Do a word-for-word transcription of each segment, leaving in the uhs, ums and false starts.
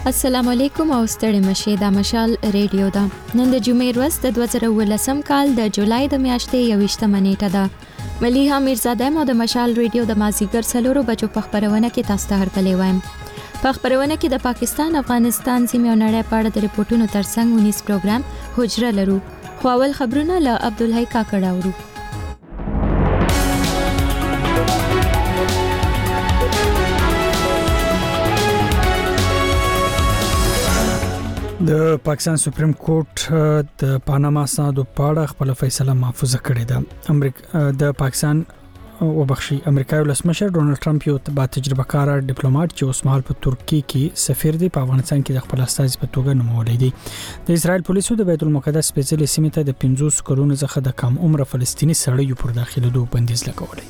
السلام علیکم او ستړي مشه د مشال ریډیو دا نن د جمعې ورځ د دوه زره ولسم کال د جولای د میاشتې یوویشتمه نیټه ده. ملیحه میرزاده مو د مشال ریډیو د مازیګر څلورو بجو په خبرونه کې تاسو ته هرکلی وایم. په خبرونه کې د پاکستان، افغانستان سیمې او نړۍ په اړه د ریپورتونو ترڅنګ ونیس پروګرام حجره لرو. خو اول خبرونه له عبدالحی کاکړ اورو. د پاکستان سپریم کورټ د پاناما اسنادو په اړه خپل فیصله محفوظه کړې ده. امریکا د پاکستان او بخشي امریکایي ولسمشر ډونالد ټرمپ یو با تجربه کار ډیپلوماټ چې اوس مهال په ترکیه کې سفیر دی، په افغانستان کې د خپل استازي په توګه نومولی دی. د اسرائیل پولیسو د بیت المقدس سپېڅلې سیمې ته د پنځوس کلونو څخه د کم عمر فلسطیني سړیو پر داخلېدو بندیز لګولی.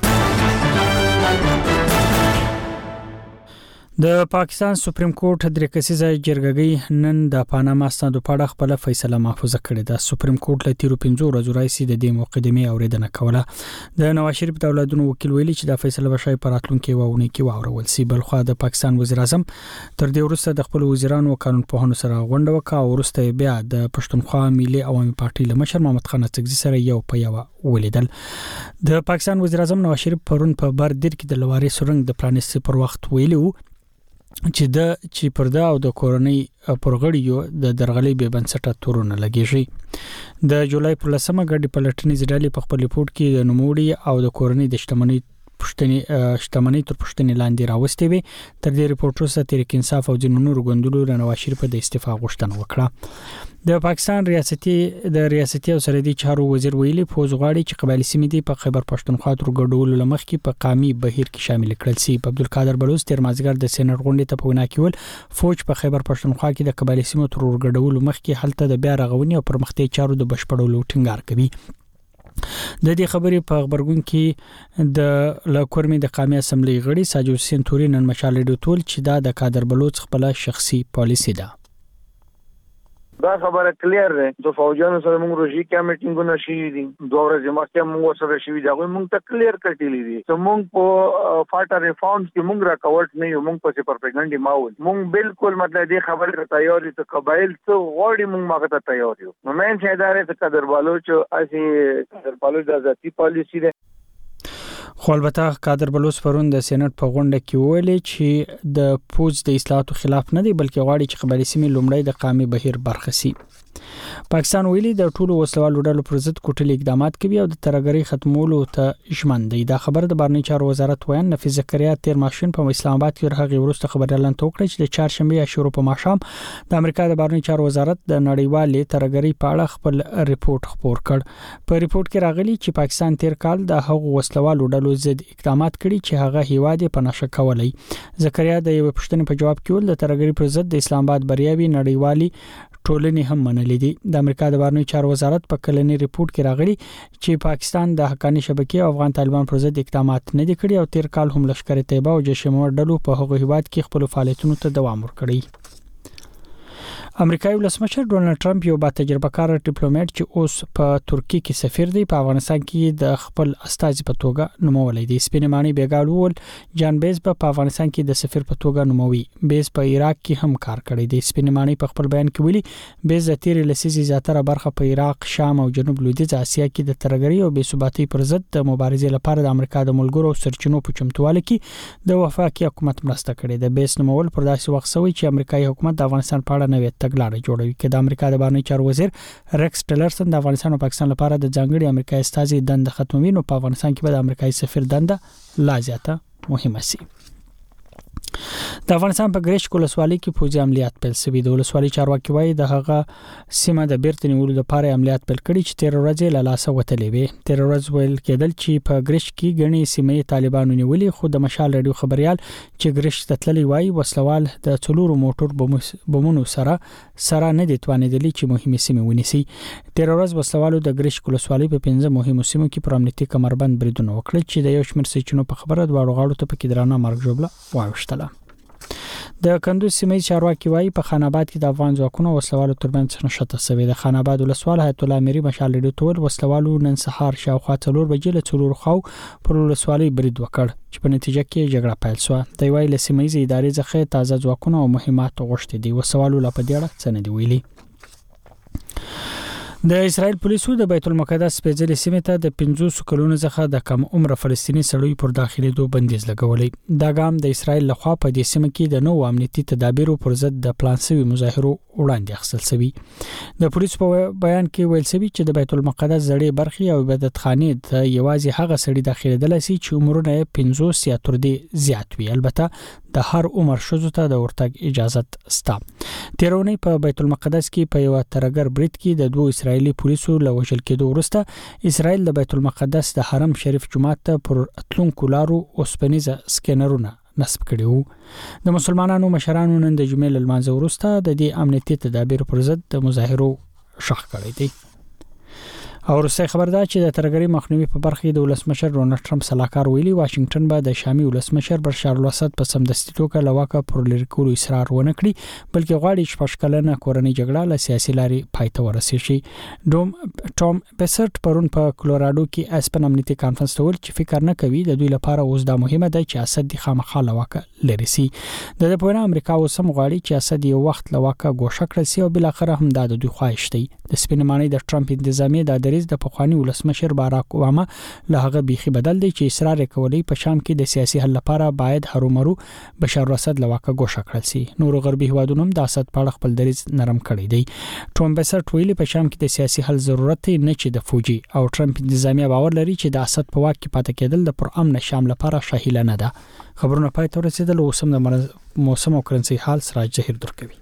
د پاکستان سپریم کورټ درې کسیزه جرګه نن د پاناما اسنادو په اړه خپل فیصله محفوظه کړې ده. سپریم کورټ له تیرو پنځو ورځو راځي د دې مقدمې اوریدنه کوله. د نواز شریف د اولادونو وکیل ویلي چې دا فیصله به شای پر راتلونکي وونه کې واورول شي. بلخو د پاکستان وزیر اعظم تر دې وروسته د خپل وزیرانو او قانونپوهانو سره غونډه وکړه او وروسته بیا د پښتونخوا ملي عوامي پارټي له مشر محمد خان اڅکزي سره یو په یو ولیدل. د پاکستان وزیر اعظم نواز شریف پرون په بردیر کې د لواري سرنګ د پرانیستي پر وخت ویلو چې د چې پردا او د کورونی پرغړیو د درغلي به بنسټه تورونه لګیږي. د جولای پر لسمه ګډي پلټنې ځډالي په خپل ریپورت کې د نوموړي او د کورونی د شتمنۍ پښتني شتمنۍ تر پښتني لاندې راوستي وي. تر دې ریپورت وروسته تحریک انصاف او ځینو نورو ګوندونو د نواز شریف د استعفا غوښتنه وکړه. د پاکستان ریاستي د ریاستي او سرحدي چارو وزیر ویلي فوز غواړي چې قبایلی سیمې دی په خیبر پښتونخوا تر ګډولو لمخ کې په قامي بهیر کې شامل کړل شي. عبدالقادر بلوچ تیر مازیګر د سېنات غونډې ته په وینا کې ول فوج په خیبر پښتونخوا کې د قبایلی سیمو تر ګډولو مخ کې حالت د بیا رغونې او پرمختګ چارو د بشپړولو ټینګار کوي. د دې خبرې په خبرګون کې د لکورمي د قومي اسمبلی غړي ساجو حسین توري نن مشال ریډیو ټول چې دا د قادر بلوچ خپل شخصي پالیسی ده. دا خبره کلیر ده. د فوجانو سره موږ روزي کې میټینګونه شي دي، دوه ورځې مخکې موږ سره شي دا موږ ته کلیر کټیلی دي چې موږ په فاټا ریفارمز کې موږ راکاوټ نه یو، موږ په پروپاګاندا ماول موږ بالکل مطلب دې خبره ته تیار یو. قبایل څو غوړي موږ ماګه ته تیار یو. نو مې چې ادارې ته قدر بلوچ اسی قدر بلوچ د ذاتی پالیسی ده. خو البته قادر بلوچ پرون د سېنات په غونډه کې ویلي چې د پوز د اصلاحاتو خلاف نه دی، بلکې غواړي چې قبایلی سیمې لومړی د قومي بهیر برخه شي. پاکستان ویلي د ټولو وسلوالو ډلو پر ضد کوټلي اقدامات کوي او د ترګری ختمولو ته ژمن دی. دا خبر د بهرنی چارو وزارت ویان نفیس زکریا تیر ماشین په اسلام آباد کې ورغه ورسته خبر اعلان توکړ چې د چهارشنبه شروع په ماشام د امریکا د بهرنی چارو وزارت د نړیوالې ترګری په اړه خپل ریپورت خپور کړ. په ریپورت کې راغلي چې پاکستان تیر کال د هغو وسلوالو ډلو ضد اقدامات کړي چې هغه هیواد په نشه کولای. زکریا د یو پښتنې په جواب کې ول د ترګری پر ضد د اسلام آباد بریاوي نړیوالي ټولنې هم منلې دي. د امریکا د بهرنی چارو وزارت په کلنی ریپورت کې راغلي چې پاکستان د حقانی شبکې او افغان طالبان پر ضد اقدامات نه دي کړي او تیر کال هم لشکره طیبه او جیش محمد ډلو په هغه هیواد کې خپل فعالیتونو ته دوام ورکړي. امریکایي ولسمشر ډونالد ټرمپ یو با تجربه کار ډیپلوماټ چې اوس په ترکیه کې سفیر دی، په افغانستان کې د خپل استازي په توګه نومولی دی. سپینمانی بیګالول جان بیز په افغانستان کې د سفیر په توګه نوموي. بیز په عراق کې هم کار کړی دی. سپینمانی په خپل بیان کې ویلي بیز د تیر لسیزې زیاتره برخه په عراق، شام او جنوب لویدیځ اسیا کې د ترګری او بې ثباتۍ پر ضد د مبارزې لپاره د امریکا د ملګرو سرچینو په چمتووالي کې د وفاقي حکومت مرسته کړې ده. بیز نومول پر داسې وخت سوی چې امریکایي حکومت د افغانستان په اړه نوې تګلارې جوړوي. کې د امریکا د بهرنی چارو وزیر ریکس ټیلرسن د افغانستان او پاکستان لپاره د ځانګړي امریکایي استازي دنده ختموي، نو په افغانستان کې به د امریکایي سفیر دنده لا زیاته مهمه شي. د افغانستان په ګریش ولسوالۍ کې فوجي عملیات پیل شوي. د ولسوالۍ چارواکي وایي د هغه سیمه د بیرته نیولو لپاره عملیات پیل کړي چې تیر ورځ له لاسه وتلې وي. تیر ورځ ویل کېدل چې په ګریش کې غني سیمې طالبانو نیولې، خو د مشال رادیو خبريال چې ګریش ته تللی وایي وسلوال د څلورو موټر بمونو سره سره نه دي توانېدلي چې مهمه سیمه ونیسي. تیر ورځ وسلوالو د ګریش ولسوالۍ په پنځه مهمو سیمو کې پر امنیتي کمربند بریدونه وکړل چې د یو شمېر سچونو په خبره دواړو غاړو ته په کې درانه مرګ جوړه واوښتله. د کندوز سیمې چارواکي وايي په خان آباد کې د افغان ځواکونو وسلوالو ترمنځ نشته سوي د خان آباد ولسوال حیات الله اميري مشال ریډیو تول وسلوالو نن سهار شاوخوا څلور بجې له څلور خو پر ولسوالۍ برید وکړ چې په نتیجه کې جګړه پیل شوه د ویل سیمې ادارې ځخه تازه ځواکونه او مهمات غوښتي دي وسوالو لا په دې اړه څه نه دی ویلي د اسرائیل پولیسو د بیت المقدس په ځلې سیمه ته د پنځوس کلونو څخه د کم عمر فلسطینی سړی پر داخلي دوه بندیز لګولې دا ګام د اسرائیل لخوا په دې سیمه کې د نوو امنیتي تدابیرو پر ضد د پلان شوی مظاهرو وړاندې اخیستل شوی د پولیسو په بیان کې ویل شوی چې د بیت المقدس زړې برخې او عبادتخانې ته یوازې هغه سړی داخليدل شي چې عمرونه پنځوس یا تر دې زیات وي البته د هر عمر شوزو ته د ورتګ اجازه ستا تیرونی په بیت المقدس کې په یو ترګر برید کې د دوه اسرایلی پولیسو له وژل کېدو وروسته اسرائیل د بیت المقدس د حرم شریف جومات ته پر اتلونکو لارو اوسپنیزه سکینرونه نصب کړیو د مسلمانانو مشرانو نن د جمعې له لمانځه وروسته د دې امنیتي تدابیر پر ضد د مظاهرو شخ کړی دی او روسي خبر ده چې د ترګری مخنیوي په برخه د ولسمشر ډونالد ټرمپ صلاحکار ویلي واشنگټن به د شامي ولسمشر بشار الاسد په سمدستي توګه لواکه پر لری کولو اصرار ونه کړي بلکې غواړي چې پښکلنه کورنۍ جګړه له سیاسي لاري پایته ورسیږي دوم ټام بیسرت پرون په کلورادو کې اسپن امنیتي کانفرنس ته ویل چې فکر نه کوي د دوی لپاره اوس دا مهمه ده چې اسد د خامخا لواکه لري سي د دې په اړه امریکا اوس هم غواړي چې اسد یو وخت لواکه ګوښه کړي سي او بل اخر هم د دوی خواهش دی د سپینماني د ټرمپ انتظامی د د پخوانی ولسمشر باراک اوباما له هغه بيخي بدل دی چې اصرار کوي په شام کې د سیاسي حل لپاره باید هرومرو بشار الاسد لواکه ګوښه کړل شي نور غربي هوادونو د اسد په اړه خپل دریځ نرم کړی دی ټرمپ بیسرت ویلي په شام کې د سیاسي حل ضرورت نه چې د فوجي او ټرمپ انتظامی باور لري چې د اسد په واک کې پاتې کېدل د پر امن شام لپاره شاهیله نه ده خبرونه پای ته رسیدل اوسم د موسم او کرنسي حال سراج ظهیر درکوي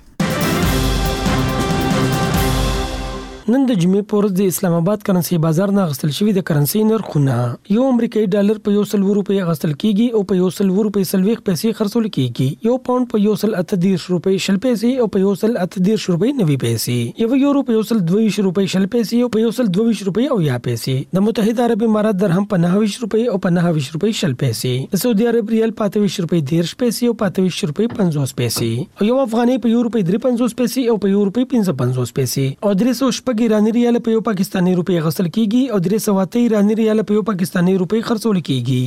نن د جمعې په ورځ د اسلام آباد کرنسي بازار نه غستل شوی د کرنسي نرخونه یو امریکایي ډالر په یو سل روپۍ غستل کیږي او په یو سل روپۍ سلويخ پیسې خرڅول کیږي یو پاوند په یو سل اتدیش روپۍ شل پیسې او په یو سل اتدیش روپۍ نوي پیسې یو یورو په یو سل دویش روپۍ شل پیسې او په یو سل دویش روپۍ او یا پیسې د متحده عرب امارات درهم په نهه روپۍ او په نهه روپۍ شل پیسې د سعودي عرب ریال په اته روپۍ دیرش پیسې او په اته روپۍ پنځوس پیسې او یو افغاني په یو روپۍ درې پنځوس پیسې او په یو روپۍ پنځه پنځوس پیسې او درې سوه شپږ ایراني ریال په یو پاکستاني روپۍ غسل کیږي او درې سوه اته ایراني ریال په یو پاکستاني روپۍ خرڅول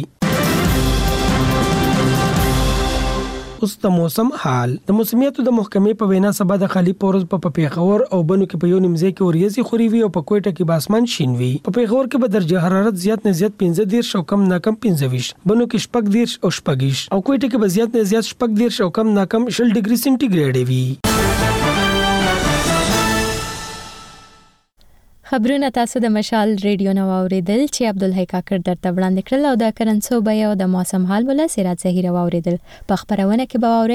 کیږي اوس د موسم حال د موسمیاتو د محکمې په وینا سبا د خالی پورز په پیښور او بنو کې په یو نیمځای کې اوریځي خوري وي او په کوټه کې باسمان شین وي په پیښور کې به درجه حرارت زیات نه زیات پنځه دیرش او کم نه کم پنځه ویشت بنو کې شپږ دیرش او شپږ او کوټه کې به زیات نه زیات شپږ دیرش او کم نه کم شل ډیګري سنټیګریډ وي خبرونه تاسو د مشال ریډیو نو اوریدل چې عبدالحی کاکر درته وړاندې کړل او د کرنسو بیا او د موسم حال ولا سراج ظهیر اوریدل په خبرونه کې به اوره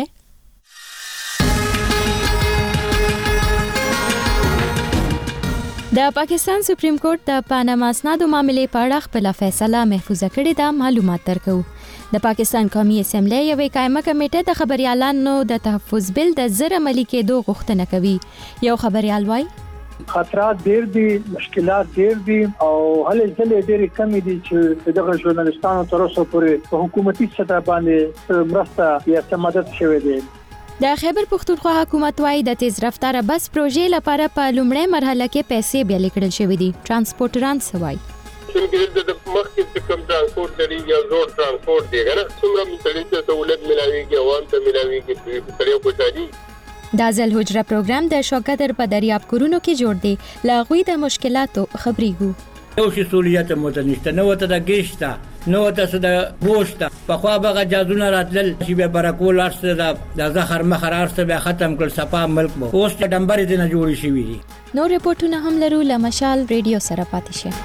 د پاکستان سپریم کورټ د پاناما اسنادو معاملې په اړه خپل فیصله محفوظه کړې ده معلومات درکو د پاکستان قومي اسمبلی یوې قائمه کمیټه د خبريالانو د تحفظ بل د زر عملي کېدو غوښتنه کوي یو خبريال وای خطرات ډېر دي مشکلات ډېر دي او هلې ځلې ډېرې کمې دي چې دغه ژورنالستانو تر اوسه پورې په حکومتي سطح باندې مرسته یا مدد شوی دی د خیبر پختونخوا حکومت وايي د تیز رفتار بس پروژې لپاره په لومړۍ مرحله کې پیسې بیا لیکل شوې دي ترانسپورټران سوای څنګه د مخکې کوم ترانسپورت لري یا زوړ ترانسپورت دی کنه څومره مختلفه سہولت ملاويږي عوام ته ملاويږي په طریقو خوشالي دا ځل حجره پروګرام د شوکدر په دریاب کورونو کې جوړ دی لاغوي د مشکلاتو خبريګو یو شي سہولیت متنشته نو ته د گیشتا نو ته د بوشتا په خوا بغه جازونه راتل چې به برکول ارسته د زخر مخر ارسته به ختم کړ صفا ملک مو اوس د ډمبر دې نه جوړی شي وی نو ریپورتونه هم لرو لمشال ریډیو سره پاتې شه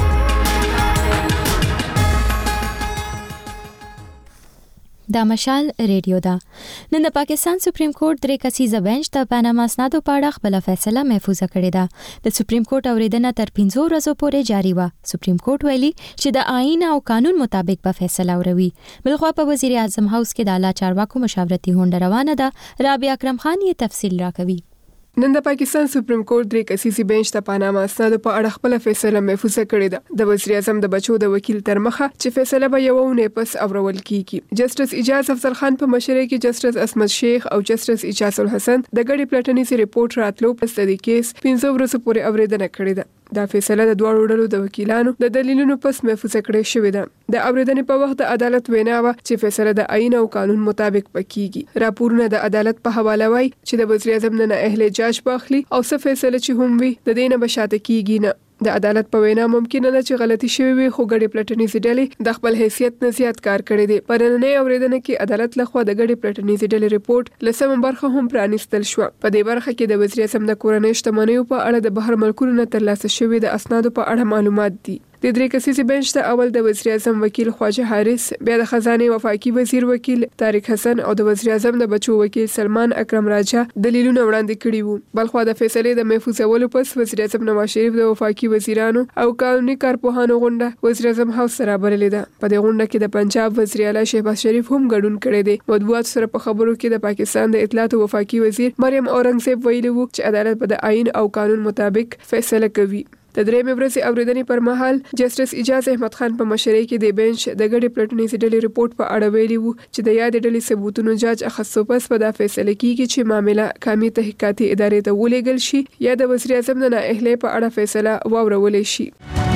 دا مشال ریډیو دا نن د پاکستان سپریم کورټ درې کسیزه بنچ د پاناما اسنادو په اړه خپل فیصله محفوظه کړې ده د سپریم کورټ اوریدنه تر پنځو ورځو پورې جاری و سپریم کورټ ویلي چې د آئین او قانون مطابق به فیصله وروي بلخوا په وزیر اعظم هاوس کې د اعلی چارواکو مشاورتي غونډه روانه ده رابعه اکرم خان یې تفصیل راکوي نن د پاکستان سپریم کورټ درې کسیسي بنچ ته پاناما اسناد په اړه خپل فیصله محفوظه کړې ده. د وزیر اعظم د بچو د وکیل تر مخه چې فیصله به یو ونه پس اورول کیږي. جسټس اجاز افضل خان په مشرۍ کې جسټس اسمت شیخ او جسټس اجاز الحسن د ګډي پلټنیزي ریپورت راتلو پس د کیس پنځه ورځې پورې اوریدنه کړې ده. دا فیصله د دوه ډلو د وکیلانو د دلیلونو پس محفوظه کړې شوې ده. د اوریدنې په وخت د عدالت وینا و چې فیصله د آئین او قانون مطابق پکېږي. راپورونه د عدالت په حواله وایي چې د وزیر اعظم نه اهل جاج باخلي او څه فیصله چې هم وي د دینه بشاته کیږي نه. د عدالت په وینا ممکن نه چې غلطي شوی وي خو ګډي پلټنیزي ډلې د خپل حیثیت نه زیات کار کړی دی. پرننۍ اوریدنه کې عدالت لخوا د ګډي پلټنیزي ډلې ریپورت لسم برخه هم پرانیستل شو. په دې برخه کې د وزیر اعظم د کورنۍ شتمنیو په اړه د بهر ملکونو نه ترلاسه شوی د اسنادو په اړه معلومات دي. د درې کسیسي بنچ ته اول د وزیر اعظم وکیل خواجه حارث، بیا د خزانه وفاقي وزیر وکیل طارق حسن او د وزیر اعظم د بچو وکیل سلمان اکرم راجا دلیلونه وړاندې کړي وو. بلخوا د فیصلې د محفوظولو پس وزیر اعظم نواز شریف د وفاقي وزیرانو او قانوني کارپوهانو غونډه وزیر اعظم هاوس سره بللې ده. په دې غونډه کې د پنجاب وزیر اعلی شهباز شریف هم ګډون کړی دی. مطبوعات سره په خبرو کې د پاکستان د اطلاعات وفاقي وزیر مریم اورنګزیب ویلي وو چې عدالت په د آئین او قانون مطابق فیصله کوي. د درېمې ورځې اوریدنې پر مهال جسټس اجاز احمد خان په مشرۍ کې د بنچ د ګډي پلټنیزي ډلې ریپورت په اړه ویلي وو چې د یاد ډلې ثبوتونو جاج اخیستو پس په دا فیصله کیږي چې معامله قومي تحقیقاتي ادارې ته ولېږل شي یا د وزیر اعظم د نااهلۍ په اړه فیصله واورول شي.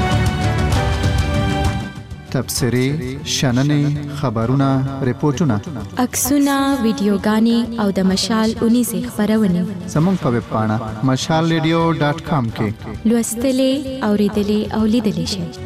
تبصرې، شننې، خبرونه، ریپورتونه، عکسونه، ویډیوګانې او د مشال اونیزې خبرونه زموږ په ویب پاڼه مشال ریډیو ډاټ کام کې لوستلې، اوریدلې او لیدلې شئ.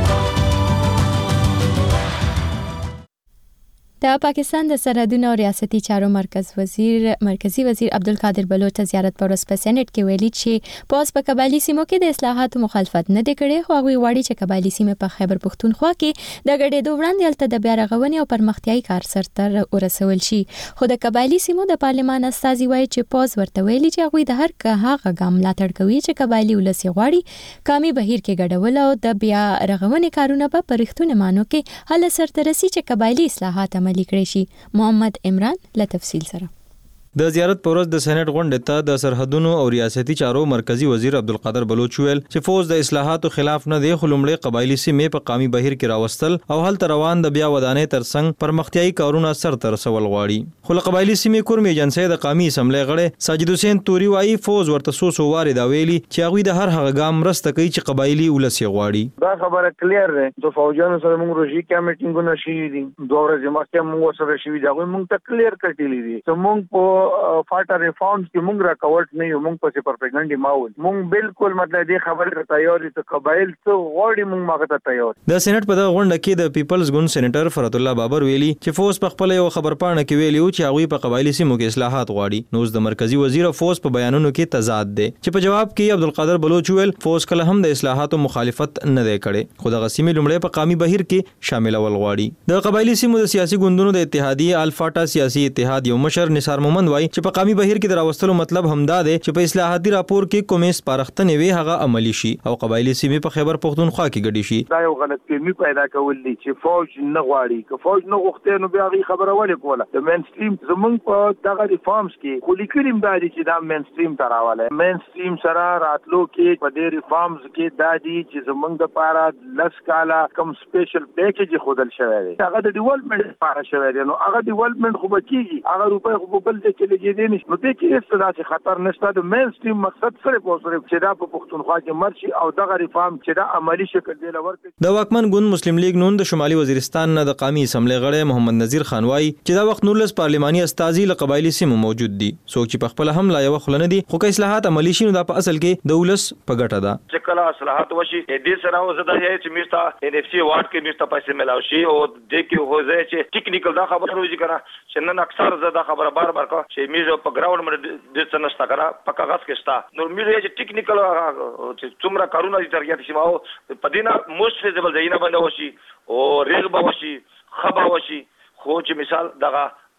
د پاکستان د سرحدونو او ریاستي چارو مرکز وزیر مرکزی وزیر عبدالقادر بلوچ ته زیارت پر ورځ په سېنات کې ویلي چې پوز په قبایلی سیمو کې د اصلاحاتو مخالفت نه دی کړی، خو هغوی غواړي چې قبایلی سیمې په خیبر پښتونخوا کې د ګډېدو وړاندې هلته د بیا رغونې او پرمختیایي کار سرته ورسول شي. خو د قبایلی سیمو د پارلمان استازي وایي چې پوز ورته ویلي چې هغوی د هر هغه ګام ملاتړ کوي چې قبایلی ولس یې غواړي. قومي بهیر کې ګډول او د بیا رغونې کارونه په پرښتونه مانو کې هله سرته رسي چې قبایلی اصلاحات عملي کړي شي. محمد عمران له تفصیل سره. د زیارت پر ورځ د سېنات غونډې ته د سرحدونو او ریاستي چارو مرکزی وزیر عبدالقادر بلوچ ویل چې فوج د اصلاحاتو خلاف نه دی، خو لومړی قبایلی سیمې په قومي بهیر کې راوستل او هلته روان د بیا ودانۍ ترڅنګ پرمختیایي کارونه سرته رسول غواړي. خو له قبایلی سیمې کورمې ایجنسۍ د قومي اسمبلی غړی ساجد حسین توري وایي فوج ورته څو څو وارې دا ویلي چې هغوی د هر هغه ګام مرسته کوي چې قبایلی ولس یې غواړي. دا خبره کلیر ده چې فوجانو سره موږ روزي کې میټینګونه شوي دي، دوه ورځې مخکې موږ سره شوي دي، هغوی موږ ته کلیر کړي دي چې موږ په فاټر ریفارمز کې موږ راکاوټ نه یو، موږ پسې پرپګنډي ماول موږ بالکل مطلب دې خبرې ته تیار دي چې قبایل څه غواړي موږ ماغه ته تیار. د سېنات په دغه غونډه کې د پیپلز ګوند سېنیټر فرات الله بابر ویلي چې فوز په خپل یو خبرپاڼه کې ویلي چې هغوی په قبایلی سیمو کې اصلاحات غواړي. نو د مرکزی وزیر فوز په بیانونو کې تضاد دی چې په جواب کې عبدالقادر بلوچ ویل فوز کله هم د اصلاحاتو مخالفت نه دی کړی، خو دغه سیمې لومړی په قومي بهیر کې شاملول غواړي. د قبایلی سیمو د سیاسي ګوندونو د اتحادیه الفاټا سیاسي اتحاد یو مشر نثار مومند وایي چې په قومي بهیر کې د راوستلو مطلب همدا دی چې په اصلاحاتي راپور کې کومې سپارښتنې وي هغه عملي شي او قبایلی سیمې په خیبر پښتونخوا کې ګډې شي. دا یو غلط فهمي پیدا کول دي چې فوج نه غواړي، که فوج نه غوښتي نو بیا هغه خبره ولې کوله. د مین سټریم زمونږ په دغه ریفارمز کې خو لیکلیم دا دي چې دا مین سټریم ته راواله، مین سټریم سره راتلو کې په دې ریفارمز کې دا دي چې زمونږ لپاره لس کاله کوم سپیشل پیکیج خودل شوی دی، هغه د ډیولپمنٹ لپاره شوی دی. نو هغه ډیولپمنٹ خو بکیږي، هغه روپۍ خو بل ځای کې لګېدې نشي. نو دې کې هېڅ داسې خطر نشته. د مین سټریم مقصد سره پوسره چې دا په پښتونخوا کې مرشي او دغه ریفارم چې دا عملی شکل دی لور کې. د واکمن ګوند مسلم لیگ نون د شمالي وزیرستان نه د قومي اسمبلی غړی محمد نذیر خان وایي چې دا وخت نورلس پارلماني استازي له قبایلی سیمو موجود دي، څوک چې په خپل هم لا یو خلنه دي، خو که اصلاحات عملی شي نو دا په اصل کې د ولس په ګټه ده. چې کله اصلاحات وشي دې سره وزدا یې چې میستا ان اف سی وارد کې میستا پیسې ملاوي شي او دې کې هو ځای چې ټیکنیکل دا خبره روزي کنه چې نن اکثر زدا خبره بار بار کا چې میزو په ګراوند باندې د څه نشتا کنه په کاغذ کې شتا. نو میزو چې ټیکنیکل چې څومره کارونه دي ترګیات شي ماو په دینه موست فیزبل ځایونه باندې وشي او ریغ به وشي خبا وشي، خو چې مثال دغه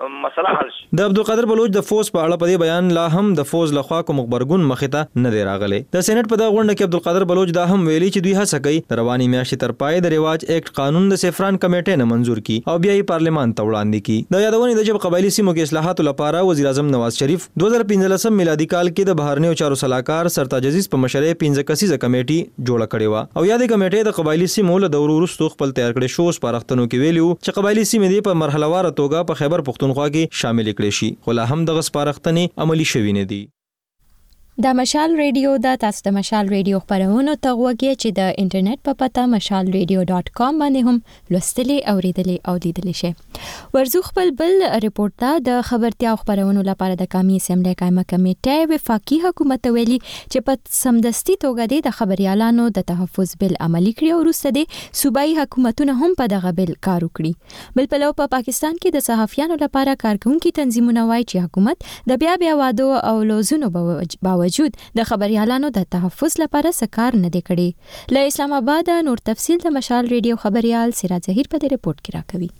مسله حل شي. د عبدالقادر بلوچ د فوز په اړه په دې بیان لا هم د فوز لخوا کوم خبرګون مخته نه دی راغلی. د سېنات په دغه غونډه کې عبدالقادر بلوچ دا هم ویلي چې دوی هڅه کوي د رواني میاشتې تر پای د رواج اکټ قانون د سفران کمیټې نه منزور کړي او بیا یې پارلمان ته وړاندې کړي. د یادونې د چې قبایلی سیمو کې اصلاحاتو لپاره وزیر اعظم نواز شریف دوه زره پنځلسم میلادي کال کې د بهرنیو چارو سلاکار سرتاج عزیز په مشرۍ پنځه کسیزه کمیټه جوړه کړې و او یادې کمیټې د قبایلی سیمو له دورو وروسته خپل تیار کړي شو سپارښتنو کې ویلي چې قبایلی سیمې دې په مرحله وار توګه په خیبر پختونخوا کې شامل کړي شي خو لا هم دغه سپارښتنې عملي شوي نه دي. د مشال ریډیو د تاسو د مشال ریډیو خبرونه ته وګورئ چې د انټرنیټ په پته مشال ریډیو ډاٹ کام باندې هم لوستلی او ریډلی او لیدلی شئ. ورزو خپل بل ریپورت ته د خبرتیا خبرونو لپاره د قومي اسمبلی قائمه کمیټه وفاقي حکومت ویلي چې په سمدستي توګه د خبريالانو د تحفظ بل عملي کړی او وروسته د صوبایي حکومتونو هم په دغه بل کار وکړي. بل په لو په پاکستان کې د صحافیانو لپاره کارکونکو تنظیمونه وایي چې حکومت د بیا بیا وادو او لوزونو باوجود وجود د خبريالانو د تحفظ لپاره سکار نه دی کړی. له اسلام آباد نور تفصیل د مشال ریډیو خبريال سراج ظهیر په دې رپورت کې راکوي.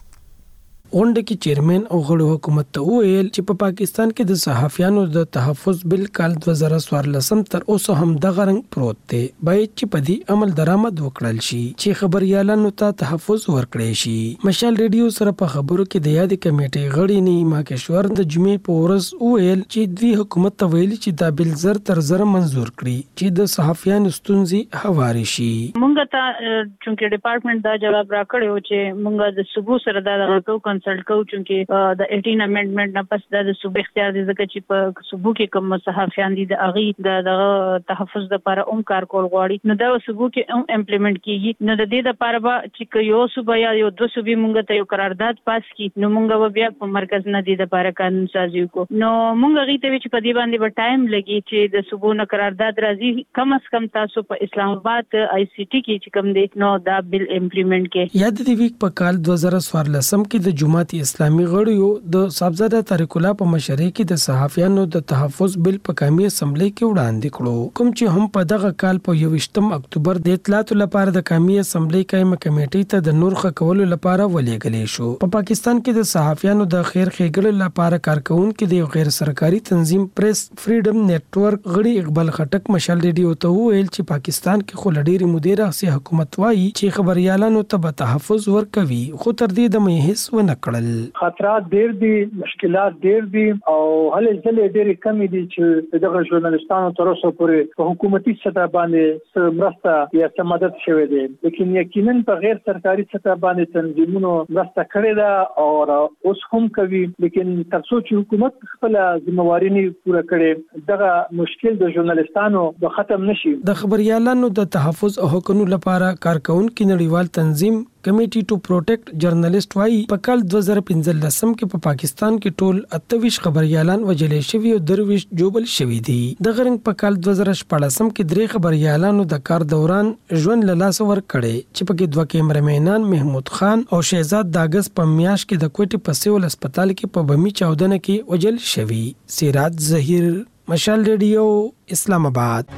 غونډه کې چیرمن او غړو حکومت ته ویل چې په پاکستان کې د صحافیانو د تحفظ بل کال دوه زره څوارلسم تر اوسه هم د غرنګ پروت دی. باید چې په دې عمل درآمد وکړل شي چې خبريالانو ته تحفظ ورکړي شي. مشال ریډیو سره په خبرو کې د یادې کمیټې غړي نیما کشور د جمعې په ورځ ویل چې دوی حکومت ته ویل چې دا بل زر تر زر منزور کړي چې د صحافیانو ستونزې هواري شي. مونږ ته چې ډپارټمنټ دا جواب راکړیو چې مونږ د صوبو سره دا راکو کنسلټ کوو چې د اټین امندمنت نه پس د صوبې اختیار دي ځکه چې په صوبو کې کوم صحافیان دي د اغي د تحفظ لپاره هم کار کول غواړي نو دا صوبو کې هم امپلیمنٹ کیږي. نو د دې لپاره چې یو صوبه یا یو دوه صوبې مونږ ته یو قرارداد پاس کی نو مونږ بیا په مرکز نه دي د لپاره قانون سازي وکړو. نو مونږ غي ته چې په دې باندې به ټایم لګي چې د صوبو نه قرارداد راځي کم از کم تاسو په اسلام آباد آی سی ټي کې چې کوم دي نو دا بل امپلیمنٹ کې. یاد دی ویک په کال دوه زره څوارلسم کې د جماعت اسلامي غړیو د صاحبزاده طارق الله په مشرۍ کې د صحافیانو د تحفظ بل په قومي اسمبلی کې وړاندې کړو کوم چې هم په دغه کال په یوویشتم اکتوبر د اطلاعاتو لپاره د قومي اسمبلی قائمه کمیټې ته د نور خکولو لپاره ولېږل شو. په پاکستان کې د صحافیانو د خیر ښېګړې لپاره کارکونکو د غیر سرکاري تنظیم پریس فریډم نیټورک غړي اقبال خټک مشال ریډیو ته ویل چې پاکستان کې خو لډيري مدیر سي حکومت وایي چې خبريالانو ته به تحفظ ورکوي خو تر دې د مې هیڅ ونه کړل. خطرات ډېر دي مشکلات ډېر دي او هلې ځلې ډېرې کمی دي چې دغه ژورنالستانو تر اوسه پورې په حکومتي سطح باندې مرسته یا مدد شوی دی لیکن یقینا په غیر سرکاري سطح باندې تنظیمونو مرسته کړې ده او اوس هم کوي لیکن تر څو چې حکومت خپل ځمواري نه پوره کړي دغه مشکل د ژورنالستانو د ختم نشي. د خبريالانو د تحفظ او حقوقو لپاره کارکونکو نړیوال تنظیم کمیټي ټو پروټیکټ جرنالست وايي په کال دوه زره پنځلسم کې په پاکستان کې ټول اتويش خبريالان وجلې شوی او درويش جوبل شوی دي. د غرنګ په کال دوه زره شپږم کې درې خبريالانو د کار دوران ژوند له لاس ور کړي چې په کې دوه کیمرمنان محمود خان او شهزاد داګس په میاش کې د کوټي په سیول هسپتال کې په بمی چاودنه کې وجل شوی. سراج ظهیر مشال ریډیو اسلام آباد.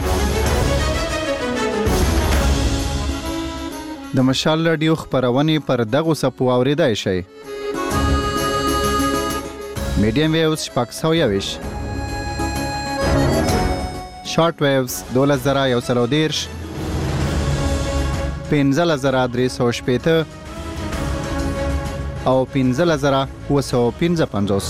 د مشال رادیو خبرونه پر دغه سپو اوریدای شي. میډیم ویوز شپږ سوه یوویش شارټ ویوز دوولس زره یو سل او دېرش پنځلس زره درې سوه شپېته او پنځلس زره اووه سوه پنځه پنځوس.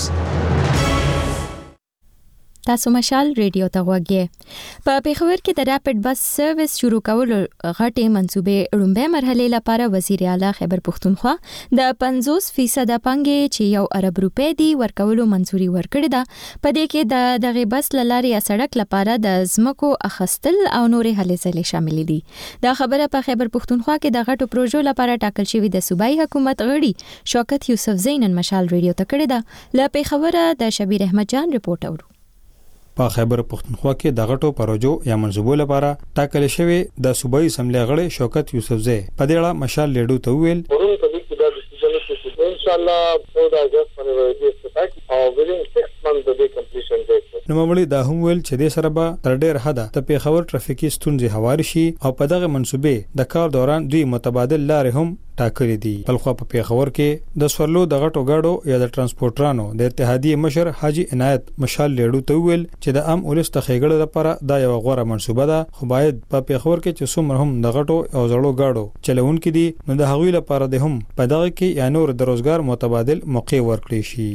تاسو مشال ریډیو ته وګورئ. په پیښور کې د ریپډ بس سرویس شروع کولو غټې منصوبې لومړی مرحله لپاره وزیر اعلی خیبر پختونخوا د پنځوس فیصد پانګې چې یو ارب روپۍ دی ورکولو منځوري ورکړې ده. په دې کې د دغه بس لارې سړک لپاره د ځمکو اخستل او نورې هلې ځلې شامل دي. دا خبره په خیبر پختونخوا کې د غټو پروژو لپاره ټاکل شوی د صوبایي حکومت غړي شوکت یوسف زینن مشال ریډیو ته کړې ده. له پیښوره د شبیر احمد جان رپورټ اورو. په خیبر پختونخوا کې د غټو پروژو یا منصوبو لپاره ټاکل شوی د صوبایي اسمبلی غړي شوکت یوسف زی په دې اړه مشال ریډیو ته ویل ان شاء الله په دغه ډیسیژن کې ان شاء الله په دغه ځای باندې او within six منت د کمپلیشن ډیټ. نو مولوی دا هم ویل چې د سره به تر ډیر حده د پیښور ټرافیکي ستونزې هوار شي او په دغه منسوبې د کار دوران دوی متبادل لارې هم ټاکلې دي. بلخو په پیښور کې د سورلو د غټو گاډو یا د ترانسپورټرانو د اتحادیې مشر حاجی عنایت مشال لیډو ته ویل چې د عام ولس د ښېګړې لپاره دا یو غوړه منسوبه ده، خو باید په پیښور کې چې څومره هم د غټو او زړو گاډو چلونکي دي نو د هغوی لپاره د هم په دغه کې یا نور د روزګار متبادل موقع ورکړي شي.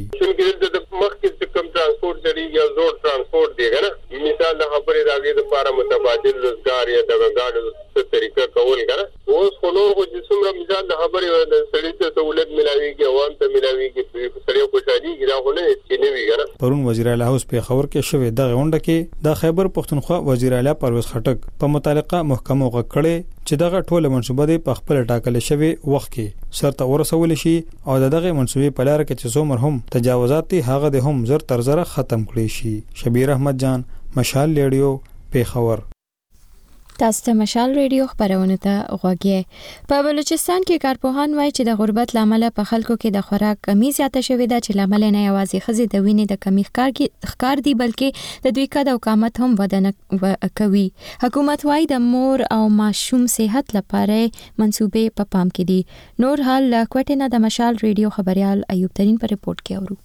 ترانسپورت لري یا زوړ ترانسپورت دی کنه، مثال د خبرې راغی د لپاره متبادل روزګار یا د غاډو څه طریقه کول کنه. اوس خو نور خو چې څومره مثال د خبرې د سړي ته سہولت ملاويږي، عوام ته ملاويږي، سړي خوشاليږي، دا خو نه چې نه وی کنه. پرون وزیر اعلی هوس په خبر کې شوې د غونډه کې د خیبر پښتونخوا وزیر اعلی پرویز خټک په متعلقه محکمو غکړې چې دغه ټوله منصوبه د په خپل ټاکل شوی وخت کې سرته ورسول شي او دغه منصوبې په لار کې چې څومره هم تجاوزات دي هغه د هم زر تر زر ختم کړي شي. شبیر احمد جان، مشال ریډیو، پیښور. تاسو ته مشال ریډیو خبرونه ته غوږی. په بلوچستان کې کارپوهان وایي چې د غربت لامل په خلکو کې د خوراک کمی زیاته شوې ده چې لامل نه یوازې خزې د وینې د کمی ښکار دي بلکې د دوی قد او قامت هم وده کوي. حکومت وایي د مور او ماشوم صحت لپاره منصوبې په پام کې دي. نور حال کوټه نه د مشال ریډیو خبريال ایوب ترين په رپورت کې اورو.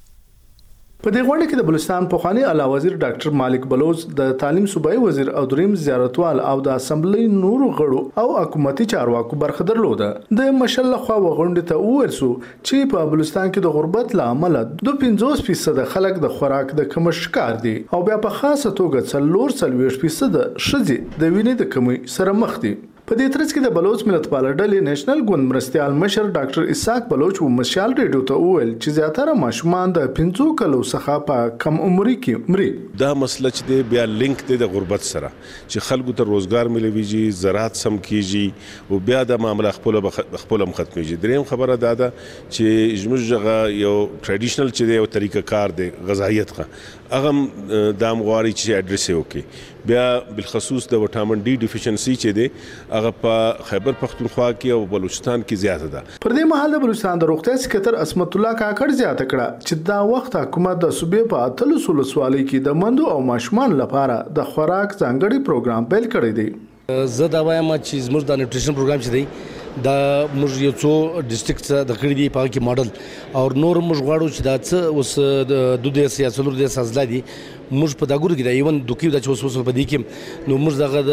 په دې غونډه کې د بلوچستان پخوانی اعلی وزیر ډاکټر مالک بلوچ، د تعلیم صوبایي وزیر او دریم زیارتوال او د اسمبلی نورو غړو او حکومتي چارواکو برخه درلوده. د مشل خوا غونډه ته وورسو چې په بلوچستان کې د غربت لامل د پنځوس فیصد خلک د خوراک د کمښت ښکار دي او بیا په خاصه توګه څلور څلوېښت فیصد ښځې د وینې د کمی سره مخ دي. په دې ترڅ کې د بلوچ ملت پال ډلې نېشنل ګوند مرستيال مشر ډاکټر اسحاق بلوچ و مشال ریډیو ته وویل چې زیاتره ماشومان د پنځو کلو څخه په کم عمر کې مري. دا مسله چې بیا لینک دی د غربت سره چې خلکو ته روزګار ملويږي، زراعت سم کیږي او بیا د معاملې خپل خپل ختميږي. دریم خبره دا ده چې زموږ یو ټریډیشنل چې دی یو طریقه کار دی غذایت کا اغم دام غواړي چې اډریس وکړي. بیا بالخصوص د وټامین ډي ډیفیشنسي چې دی هغه په خیبر پختونخوا کې او بلوچستان کې زیاته ده. پر دې مهال د بلوچستان د روغتیا سکرټر اسمت الله کاکړ زیاته کړه چې دا وخت حکومت د صوبې په اتلس ولسوالۍ کې د مندو او ماشومان لپاره د خوراک ځانګړي پروګرام پیل کړی دی. زه دا وایم چې زموږ د نیوټریشن پروګرام چې دی دا موږ یو څو ډیسټریکټ د کړي دی په کې ماډل او نور موږ غواړو چې دا څه اوس د دوه د سیاستلو د سازلا دي موږ په دا ګور کې دا ایون دوکیو د چوس وسو په دې کې نو موږ دغه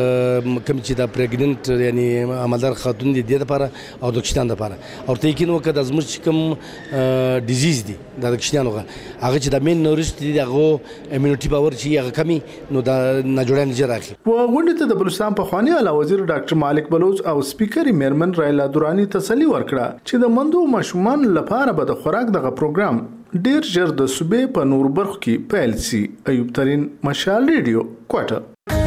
د کم چې دا پریګننت یعنی عملدار خاتون دي د لپاره او د کشتان لپاره او ته کې نو کده زموږ کوم ډیزیز دي دا د کشتانو هغه چې د مین نورست دي دغه ایمونټي پاور چې هغه کمی نو دا نه جوړان جراخي. په غونډه ته د بلوچستان په خواني اعلی وزیر ډاکټر مالک بلوچ او سپیکر میرمن رایلا دورانی تسلی ورکړه چې د مندو ماشومان لپاره به د خوراک دغه پروګرام ډیر ژر د صوبې په نور برخو کې پیل شي. ایوب ترين، مشال ریډیو، کوټه.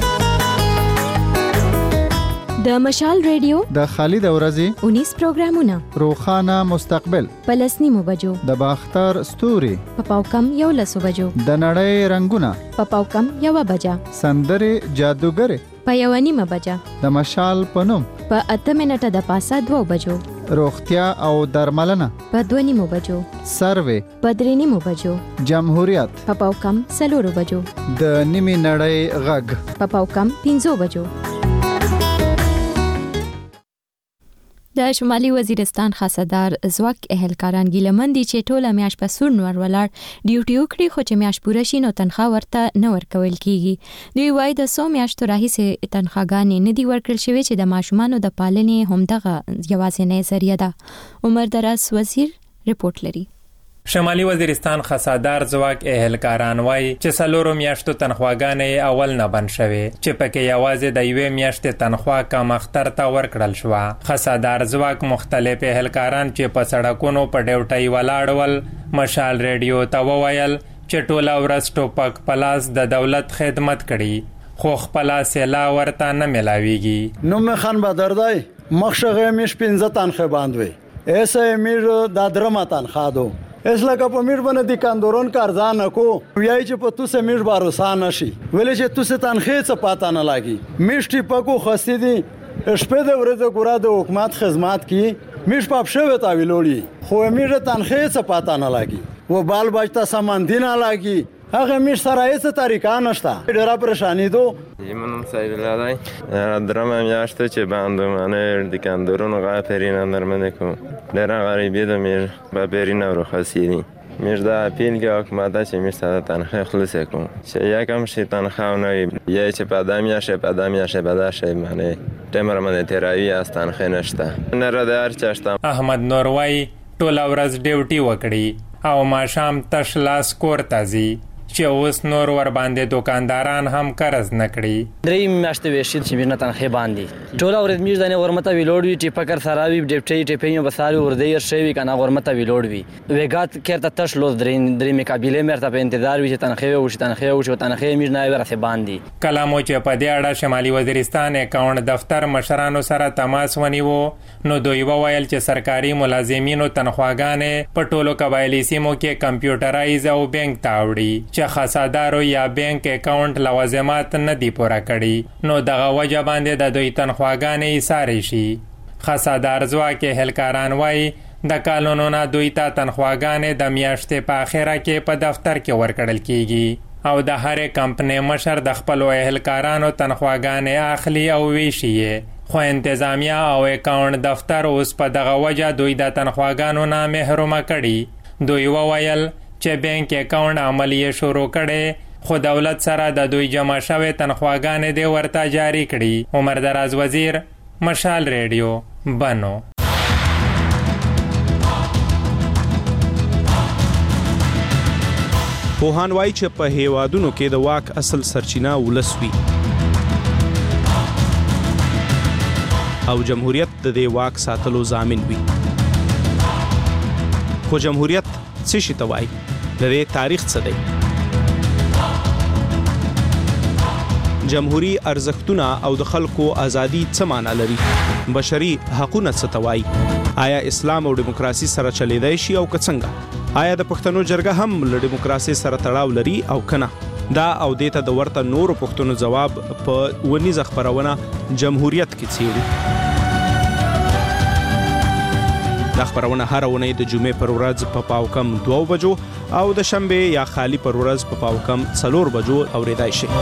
د مشال ریډیو د خالد اورزي انیس پروګرامونه، روخانه مستقبل، پلسنیمو بجو، د باختر ستوري، په پاوکم یو لسو بجو، د نړۍ رنگونه، په پاوکم یو بجا، سندره جادوګر، په یو نیمه بجا، د مشال پنوم، په اته منټه د پاسه دوه بجو، روغتیا او درملنه په دوه نیمو بجو، سروې په درې نیمو بجو، جمهوریت په پاوکم څلورو بجو، د نیمه نړۍ غږ په پاوکم پنځو بجو. د شمالي وزیرستان خاصدار ځواک اهلکاران ګیلمن دي چې ټوله میاش په سور نور ولاړ ډیوټي وکړي خو چې میاش پوره شي نو تنخواه ورته نه ورکول کیږي. دوی وایي د څو میاشتو راهیسې تنخواګانې نه دي ورکړل شوې چې د ماشومانو د پالنې همدغه یوازینۍ ذریعه ده. عمر دراس وزیر رپورټ لري. شمالي وزیرستان خاصدار ځواک اهلکاران وایي چې څلورو میاشتو تنخواګانې اول نه بند شوې چې پکې یوازې د یوې میاشتې تنخوا کم اختر ته ورکړل شوه. خاصدار ځواک مختلف اهلکاران چې په سړکونو په ډیوټۍ ولاړ ول مشال ریډیو ته وویل چې ټوله ورځ ټوپک پلاس د دولت خدمت کړي خو خپله سیلا ورته نه ملاویږي. نوم خان بدر دی مخشغه میش پنځه تنخواه باندوي ایسه میر د درمه تنخواه دو اس لکه په میر باندې د کاندورون کارزان کو ویای چې په تو سه میر باروسان نشي ولې چې تو سه تنخې څه پاته نه لاګي میشتي پکو خسته دي شپه د ورځې ګورا د حکومت خدمات کی میش پاپ شوه تا ویلوړي خو میر تنخې څه پاته نه لاګي و بال بچ ته سمندی نه لاګي هغه میش سره هیڅ طریقه نشته ډېره پریشانی دو منم سعید الله دی درم میاشته چې باندې د کندرونو غافرین نرمنه کوم ډېره غریبی ده میر به برین او خاصی میر دا اپیل کې حکومت چې میر ساده تنخواه خلاص کوم چې یکم شي تنخواه نه یې چې په دامیا شه په دامیا شه په داشه معنی تمر من تیراوی از تنخواه نشته نه را در چشتم احمد نوروی ټول ورځ ډیوټي وکړي او ماښام تش لاس کور ته ځي چې اوس نور ور باندې دکانداران هم قرض نکړي درې میاشتې وشي چې مینه تنخې باندې ټول ورځ میز دنه ورمته ویلوډ وی چې فکر سراوی ډیپټي ټیپینګ بساري ور دی شوی کنه ورمته ویلوډ وی وګات کړه تش لوز درې درې مقابله مرته په انتظار وی چې تنخې وشي تنخې وشي تنخې میز نه ورته باندې کلامو چې په دې اړه شمالي وزیرستان اکاونټ دفتر مشرانو سره تماس ونیو نو دوی وویل چې سرکاري ملازمینو تنخواګانې په ټولو قبایلی سیمو کې کمپیوټرایز او بانک ته وړي چې خاصادارو یا بانک اکاونټ لوازمات نه دی پوره کړي نو دغه وجه باندې د دوی تنخواګانې ایسارې شي خاصادار ځواک هلکاران وایي د کالونو نه دوی ته تنخواګانې د میاشتې په اخره کې په دفتر کې ورکړل کیږي او د هرې کمپنۍ مشر د خپلو اهلکارانو تنخواګانې اخلي او ویشي خو انتظامیه او اکاونټ دفتر اوس په دغه وجه دوی د تنخواګانو نه محرومه کړي دوی وویل چې بانک اکاونټ عملیه شروع کړي خو دولت سره د دوی جمع شوی تنخواګانې دی ورته جاری کړي عمر دراز وزیر مشال ریډیو بنو پوهان وایي چې په هیوادونو کې د واک اصل سرچینه ولس وي او جمهوریت د دې واک ساتلو ضامن وي خو جمهوریت څه شي ته وایي د دې تاریخ څه دی جمهوری ارزښتونه او د خلکو ازادي څه معنی لري بشري حقوقونه څه ته وایي آیا اسلام او دیموکراسي سره چلیدای شي او که څنګه آیا د پښتنو جرګه هم له دیموکراسي سره تړاو لري او کنه دا او دیته د ورته نورو پښتنو جواب په ونیزه خبرونه جمهوریت کې څیړي دا خبرونه هر ونې د جمعې پر ورځ په پاو کم دوه بجو او د شنبه یا خالی پر ورځ په پاو کم څلور بجو اوریدای شي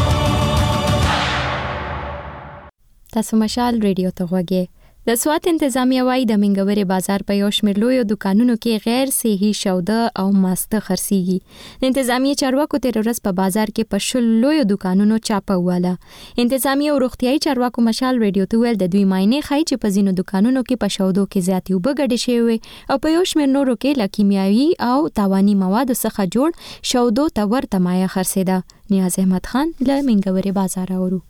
تاسو مشال ریډیو ته غوږی د سوات انتظامیه وايي د منګوري بازار په یو شمېر لویو دکانونو کې غیر صحي شوده او ماسته خرڅيږي د انتظامیه چارواکو تیر ورځ په بازار کې په شل لویو دکانونو چاپه واله انتظامیه او روغتيایي چارواکو مشال ریډیو ته ویل د دوی ماینه خای چې په زینو دکانونو کې په شودو کې زیاتې وبګړې شوی او په یو شمېر نورو کې لکیمیاوي او تاواني مواد څخه جوړ شودو ته ورته مایه خرڅیده نیاز احمد خان له منګوري بازار اورو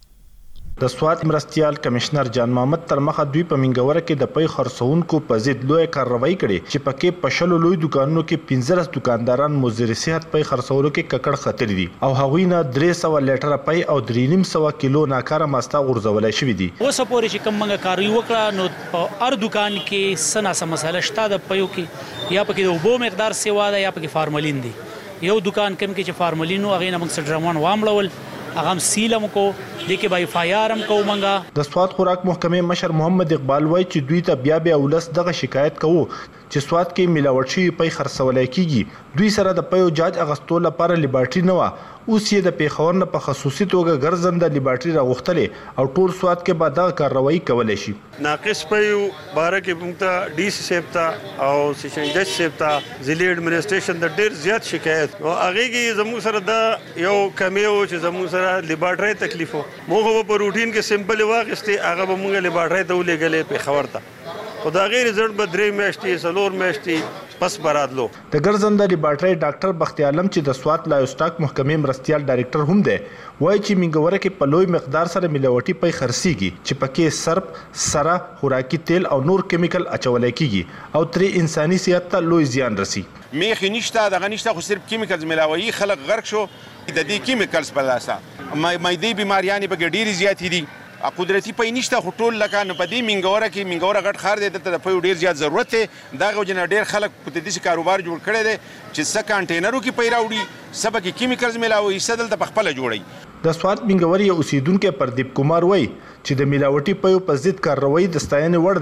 د سوات مرستيال کمشنر جان محمد تر مخه دوی په منګوره کې د پي خرڅونکو په ضد لوی کاروایی کړې چې پکې په شلو لوی دکانونو کې پنځه دکانداران مضر صحت پي خرڅولو کې ککړ خطر دي او هغوی نه درې سوه لیټر پي او درې نیم سوه کیلو ناکاره مستا غورځولای شوې دي اوس پورې چې کوم منګه کاروي وکړه نو په هر دکان کې سنا سم مسله شته د پيو کې یا پکې د اوبو مقدار سیوا ده یا پکې فارمالین دي یو دکان کوم کې چې فارمالینو هغه نه موږ سټرمان وامړول اغم سیلم کو دغه بای فایرم کو منګه د سوات خوراک محکمې مشر محمد اقبال وای چې دوی ته بیا بیا ولس دغه شکایت کوو چې سوات کې ملاوت شوی پي خرڅولای کیږي دوی سره د پيو جاج اغستو لپاره لیبارټي نه و اوس یې د پیښور نه په خصوصي توګه ګرځنده لیبارټي راغختلې او ټول سوات کې به دغه کاروایی کولای شي ناقص پيو باره کې موږ ډي سي سیفتا او سیشن جج سیفتا ضلع ایڈمنسټریشن د ډیر زیات شکایت او هغه کې زموږ سره د یو کمیو چې زموږ سره لیبارټي تکلیفو موږ په روټین کې سیمپل واغستې هغه به موږ لیبارټي ته ولېګلې پیښور ته خدا غیر رزلټ به درې میاشتې سلور میاشتې پس برادلو د ګرځنده لیبارټري ډاکټر بختي عالم چې د سوات لایوسټاک محکمې مرستيال ډایریکټر هم دی وایي چې منګوره کې په لوی مقدار سره ملاوټي پي خرڅيږي چې پکې سرپ سره خوراکي تیل او نور کیمیکل اچولای کیږي او ترې انساني صحت ته لوی زیان رسي میخي نشته دغه نشته خو صرف کیمیکلز ملاوي خلک غرق شو د دې کیمیکلز په لاسه مایدې بیماریاں په ډېری زیات دي قدرتي پي نشته خو ټول لکه نو په دې منګوره کې منګوره غټ خار دی د پي ډیر زیات ضرورت دی دغه جن ډیر خلک په دې کاروبار جوړ کړي دي چې څه کانټینرو کې پي راوړي سبا کې کیمیکلز ملاوي سدل د خپل جوړي د سوات منګوري اوسیدونکو پردیپ کمار وای چې د ملاوټي پيو په ضد کاروایی د ستاینې وړ ده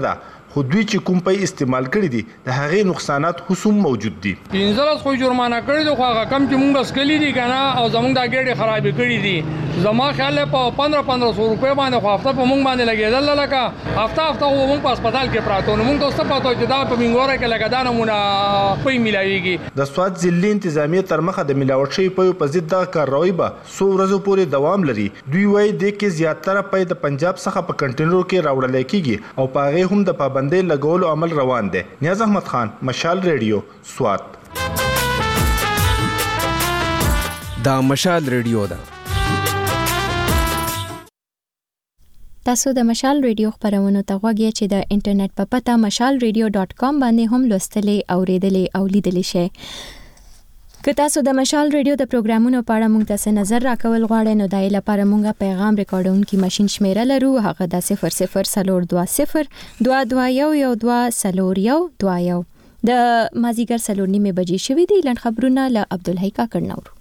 خو دوی چې کوم پي استعمال کړي دي د هغې نقصانات هم موجود دي. پنځلس خو جرمانه کړی دی خو هغه کم چې موږ بس کلی دي کنه او زموږ دا ګاډي خرابې کړي دي. زما خیال په پندرہ پندرہ سو روپۍ باندې خو هفته په موږ باندې لګېدل لکه هفته هفته خو موږ په هسپتال کې پراته نو موږ ته څه پته چې دا په منګوره کې لکه دا نمونه پي ملاویږي. د سوات ضلعي انتظامیه تر مخه د ملاوټ شوي پیو په ضد دغه کارروایي به څو ورځو پورې دوام لري. دوی وایي دې کې زیاتره پي د پنجاب څخه په کنټینرو کې راوړل کېږي او په هغې هم د پابندۍ لګولو عمل روان دی. نیاز احمد خان، مشال ریډیو، سوات. دا مشال ریډیو ده. تاسو د مشال ریډیو خبرونو ته غوږی چې د انټرنیټ په پته مشال ریډیو ډاټ کام باندې هم لوستلې او ریډلې او لیدلې شئ. که تاسو د مشال ریډیو د پروګرامونو په اړه موږ ته نظر راکول غواړئ نو د ای لپاره موږ پیغام ریکارډونکي ماشين شمیره لرو. هغه د صفر صفر صفر دوه صفر دوه دوه یو یو دوه صفر یو دوه یو. د مازیګر څلور نیمې بجې شوې دي. لنډ خبرونه له عبدالحی کاکړ نورو.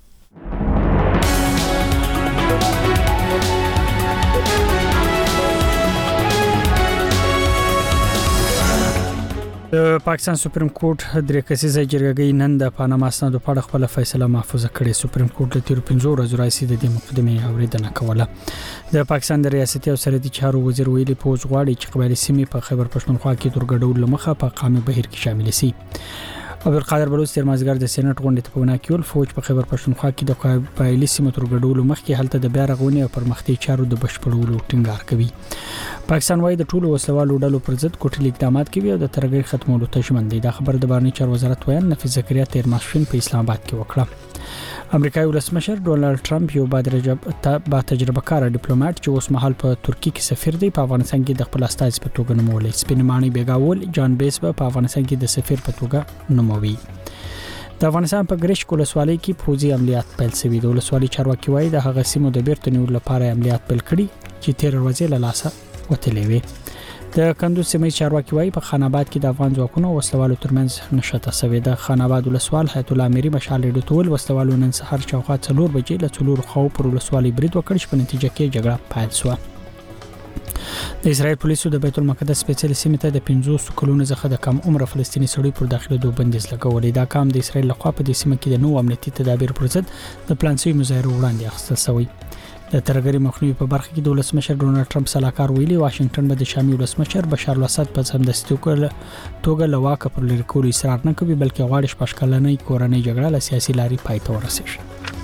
د پاکستان سپریم کورټ درې کسیزه جرګه نن د پاناما اسنادو په اړه خپل فیصله محفوظه کړې. سپریم کورټ د تیر پنځو ورځې راځي د دې مقدمې اوریدنه کوله. د پاکستان د ریاستي او سرحدي چارو وزیر ویلي پوز غواړي چې قبایلی سیمې په خیبر پښتونخوا کې ترګډول لمخه په قومي بهیر کې شامل شي. عبدالقادر بلوچ تیر مازګر د سېنات غونډې ته په وینا کې ول فوج په خیبر پښتونخوا کې د قبایلی سیمو ترګډول مخکې هلته د بیا رغونې او پرمختګ چارو د بشپړولو ټینګار کوي. پاکستان وايي د ټولو وسلوالو ډلو پر ضد کوټلي اقدامات کوي او د ترګړې ختمولو ته ژمن دي. دا خبر د بهرنی چارو وزارت ویان نفیس زکریا تیر ماسپښین په اسلام آباد کې وکړه. امریکایي ولسمشر ډونالد ټرمپ یو با تجربه کار ډیپلوماټ چې اوس مهال په ترکیه کې سفیر دی په افغانستان کې د خپل استازي په توګه نومولی. سپینمانی بیګاول جان بیس په افغانستان کې د سفیر په توګه نوموي. د افغانستان په ګریش ولسوالۍ کې فوجي عملیات پیل شوي. د ولسوالۍ چارواکي وايي د هغه سیمو د بیرته نیولو لپاره عملیات پیل کړي چې تیر ورځې له لاسه وتلې وي. د کندوز سیمې چارواکي وايي په خان آباد کې د افغان ځواکونو وسلوالو ترمنځ نښته شوې ده. خان آباد ولسوال حیات الله اميري مشال ریډیو ټول وسلوالو نن سهار شاوخوا څلور بجې له څلور خو پر ولسوالۍ برید وکړ چې په نتیجه کې جګړه پیل شوه. د اسرائیل پولیسو د بیت المقدس سپېڅلې سیمې ته د پنځوس کلونو څخه د کم عمر فلسطیني سړي پر داخلېدو بندیز لګولې. دا کام د اسرائیل لخوا په دې سیمه کې د نوو امنیتي تدابیر پر ضد د پلان شوي مظاهرو وړاندې اخیستل شوی. د ترګری مخنیوي په برخه کې د ولسمشر ډونالد ټرمپ سلاکار ویلي واشنگټن به د شامي ولسمشر بشار الاسد په سمدستي توګه له واکه پر لري کولو اصرار نه کوي بلکې غواړي شپږ کلنۍ کورنۍ جګړه له سیاسي لارې پای ته ورسیږي.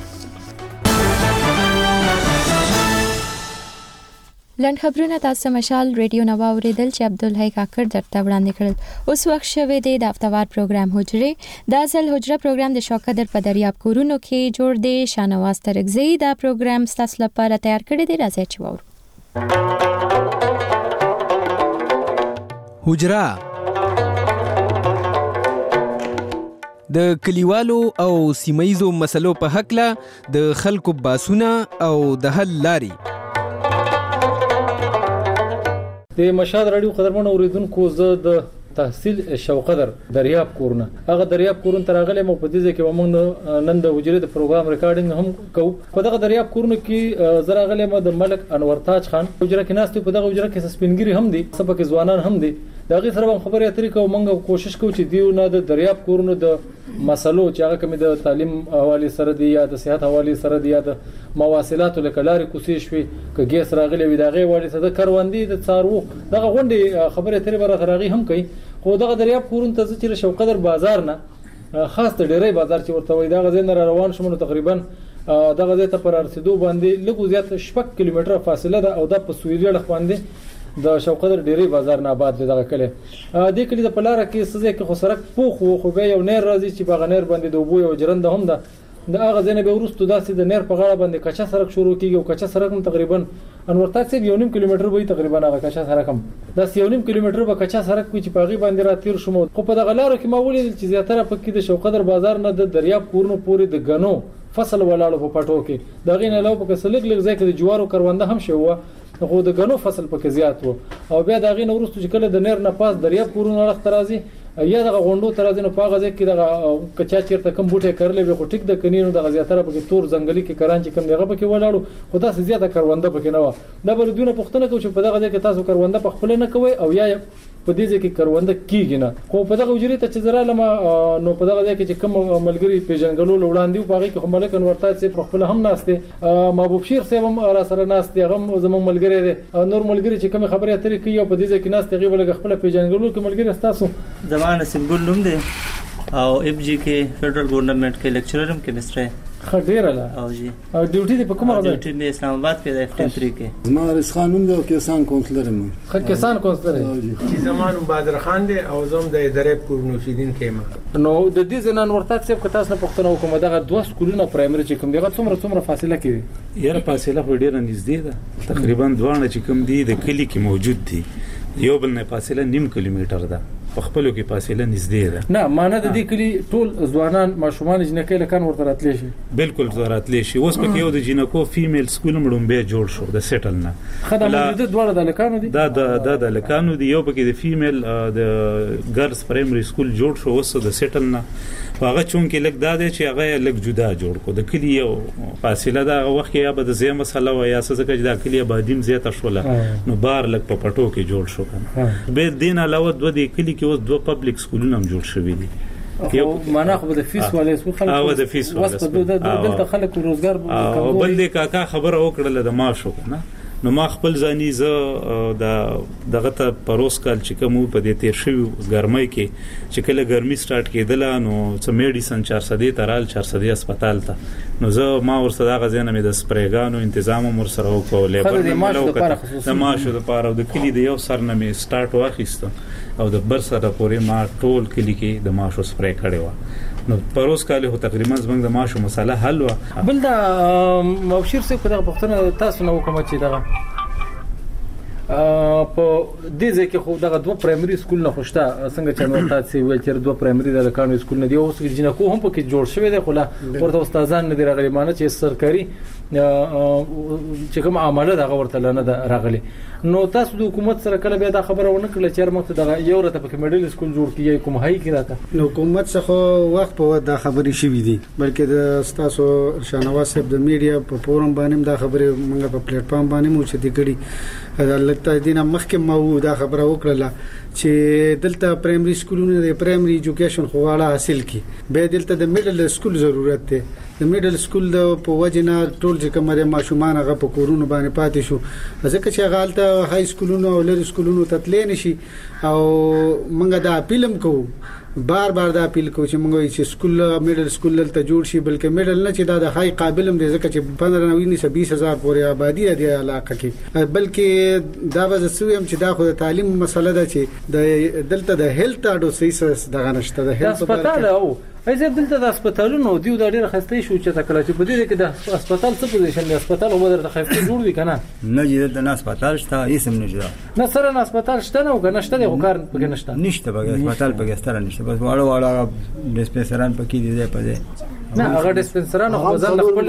لنډ خبرونه تاسو مشال ریډیو نو اوریدل چې عبدالحی کاکړ درته وړاندې کړل. اوس وخت شوه دی د هفتوار پروګرام حجره. د اصل حجره پروګرام د شوکدر په دریاب کورونو کې جوړ دی. شانواز ترګزی دا پروګرام ستاسو لپاره تیار کړی دی. راځي چې وورو. حجره د کلیوالو او سیمایزو مسلو په حق له د خلکو باسونه او د حل لاري. د مشال رادیو قدرمن اوریدونکو زه د تحصیل شوقدر دریاب کورونه هغه دریاب کورون ترغله مو په دې کې موږ نن د وجره د پروګرام ریکارډینګ هم کوو. په دغه دریاب کورونه کې زراغله مو د ملک انور تاج خان وجره کې ناست په دغه وجره کې سپینګری هم دي سبا کې ځوانان هم دي. دغه سره خبرې اترې کوو موږ کوشش کوو چې دیو نه د دریاب کورونه د مسلو چې هغه کوم د تعلیم حواله سره دی یا د صحت حواله سره دی یا د مواصلات لکلاري کوشش شوي ک ګیس راغلي وي دغه وړي څه د کروندې د څارو دغه غونډې خبرې اترې بره راغي هم کوي. خو دغه دریاب کورون ته چې شوقدر بازار نه خاص د ډیری بازار چې ورته وي دغه ځین روان شمنو تقریبا دغه ځای ته پر ارسیدو باندې لږ زیات شپږ کیلومتره فاصله ده او د پسویلی اړخ باندې د شوقدر ډیری بازار نه آباد دی. دغه کله د کلی د پلاره کې سزه کې خو سرک پوخ خو به یو نیر راځي چې په غنیر باندې د وبو یو جرنده هم ده. د هغه ځنه به ورستو داسې د نیر په غاړه باندې کچا سرک شروع کیږي او کچا سرک هم تقریبا انور تاسو یو نیم کیلومتر وي تقریبا هغه کچا سرک هم د یو نیم کیلومتر به کچا سرک وي چې په غي باندې را تیر شوم. خو په دغه لارو کې ما ولیدل چې زیاتره پکې د شوقدر بازار نه د دریاب کورونو پورې د غنو فصل ولاړو په پټو کې دغه نه لو په سلګ لګ ځای کې د جوارو کرونده هم شو خو د غنو فصل پکې زیات وو او بیا دغه نو ورستو چې کله د نیر نه پاس دریاب کورونو اړخ ترازی یا دغه غونډو ترازی نو په غزه کې دغه کچا چیرته کم بوټه کړلې به خو ټیک د کنینو دغه زیاتره پکې تور ځنګلي کې کران چې کم دغه پکې ولاړو خو تاسو زیاته کرونده پکې نه و. دا بردونه پښتنه کو چې په دغه ځای کې تاسو کرونده په خپل نه کوي او یا په دې ځکه کرونده کیږي نه خو په دغه وجري ته چې زرا لما نو په دغه ځکه چې کوم ملګری پیژنګلو وړاندې په هغه کې خو ملک انور تاج سي خپل هم ناشته محبوب شیر سي هم را سره ناشته هم زمون ملګری دي نور ملګری چې کوم خبره اترې کوي په دې ځکه ناشته غي ولګ خپل پیژنګلو کې ملګری تاسو زمانه سمبل نوم دی او اف جی کې فدرال ګورنمنت کې لیکچرر هم کیمستري خډیر لا او جی او ډیوټي دی په کومه ځای ډیوټي دی اسلام آباد کې د اف ټي تھری کې مارس خانم دی او کسان کونسلر مو خ کسان کونسلر چې زمان بدر خان دی او زوم د ادارې کورنوشیدین کې نو د دې زنان ورته څه په تاسو نه پښتنه حکومت دغه دوه سکولونه پرایمري چې کوم دغه څومره څومره فاصله کې یاره فاصله خو ډیره نږدې ده تقریبا دوه چې کوم دی د کلی کې موجود دي یو بل نه فاصله نیم کیلومتر ده په خپلو کې فاصله نږدې ده نه معنی د دې کلی ټول ځوانان ماشومان جنکې لکان ورته راتلی شي بالکل راتلی شي اوس په یو د جنکو فیمیل سکول مړم به جوړ شو د سیټل نه خدای موجوده دواړه د لکانو دي دا د د لکانو دي یو پکې د فیمیل د ګرلز پرایمري سکول جوړ شو اوس د سیټل نه هغه چون کې لګ دا دی چې هغه لګ جدا جوړ کو د کلی یو فاصله دا وخت یا به د زی مسله و یا څه ځکه چې د کلی بادیم زیاته شوله نو بار لګ په پټو کې جوړ شو کنه به دین علاوه دوه د کلی کې اوس دوه پبلک سکولونه هم جوړ شوي دي یو معنا خو د فیس والے سکول خلک او د فیس والے دلته خلک روزګار او بل د کاکا خبره وکړه د ماشو کنه نو ما خپل ځاني زه د دغه ته پروس کال چې کوم په دې تیر شوی ګرمۍ کې چې کله ګرمي سٹارټ کېدله نو څه میډیسن چار سو ترال چار سو هسپتال ته نو زه ما ورسره دغه ځنه مې د سپریګانو تنظیم مر سره وکړ لیبر د ماشو د پاره د کلی د یو سر نه مې سٹارټ واخیسته او د بر سره پورې ما ټول کلی کې د ماشو سپری کړی و نو پروس کال هو تقریبا زمنګ د ماشو مساله حل و بل دا مبشر څه په دغه پښتنه تاسو نو کوم چې دغه په دې ځکه خو دغه دوه پرایمري سکول نه خوشته څنګه چې نو تاسو ویل چې دوه پرایمري د لکانو سکول نه دی اوس جنکو هم پکې جوړ شوی دی خو لا ورته استادان نه دی راغلي معنی چې سرکاري چې کوم عمله دغه ورته نه راغلي نو تاسو د حکومت سره کله بیا دا خبره ونه کړل چې هرمخ دغه یو رته پکې میډل سکول جوړ کیږي کوم هاي کې راته نو حکومت څخه وخت په دا خبرې شوې دي بلکې د تاسو شاهنواز صاحب د میډیا په فورم باندې دا خبره موږ په پلیټ فارم باندې مو چې دي کړي لکه دینه مخکې مو دا خبره وکړه چې دلته پرایمري سکولونه د پرایمري ایجوکیشن خو والا حاصل کی به دلته د میډل سکول ضرورت دی د میډل سکول د په وجنه ټول چې کومه د ماشومان هغه په کورونو باندې پاتې شو ځکه چې غالته های سکولونو او لری سکولونو تتلې نشي او موږ دا اپیلم کوو بار بار دا اپیل کوو چې موږ چې سکول میډل سکول ته جوړ شي بلکې میډل نه چې دا د های قابلم دي ځکه چې پندرہ نوي نه بیس هزار پورې آبادی دی علاقه کې بلکې دا وځ سویم چې دا خو د تعلیم مسله ده چې د دلته د هیلث اډو سیس دغه نشته د هیلث هسپتال او ایزه دلته د هسپتالونو دیو د ډېر خسته شو چې تکلا چې په دې کې د هسپتال څه پوزیشن دی هسپتال او بدر ته خسته جوړ دی کنه نه جوړ د هسپتال شته اسم نه جوړ نه سره هسپتال شته نه وګنه شته د کار پکې نشته نشته بګ هسپتال پکې ستاره نشته بس واړه واړه ډسپنسران پکې دي په دې نه هغه ډسپنسران خو ځل خپل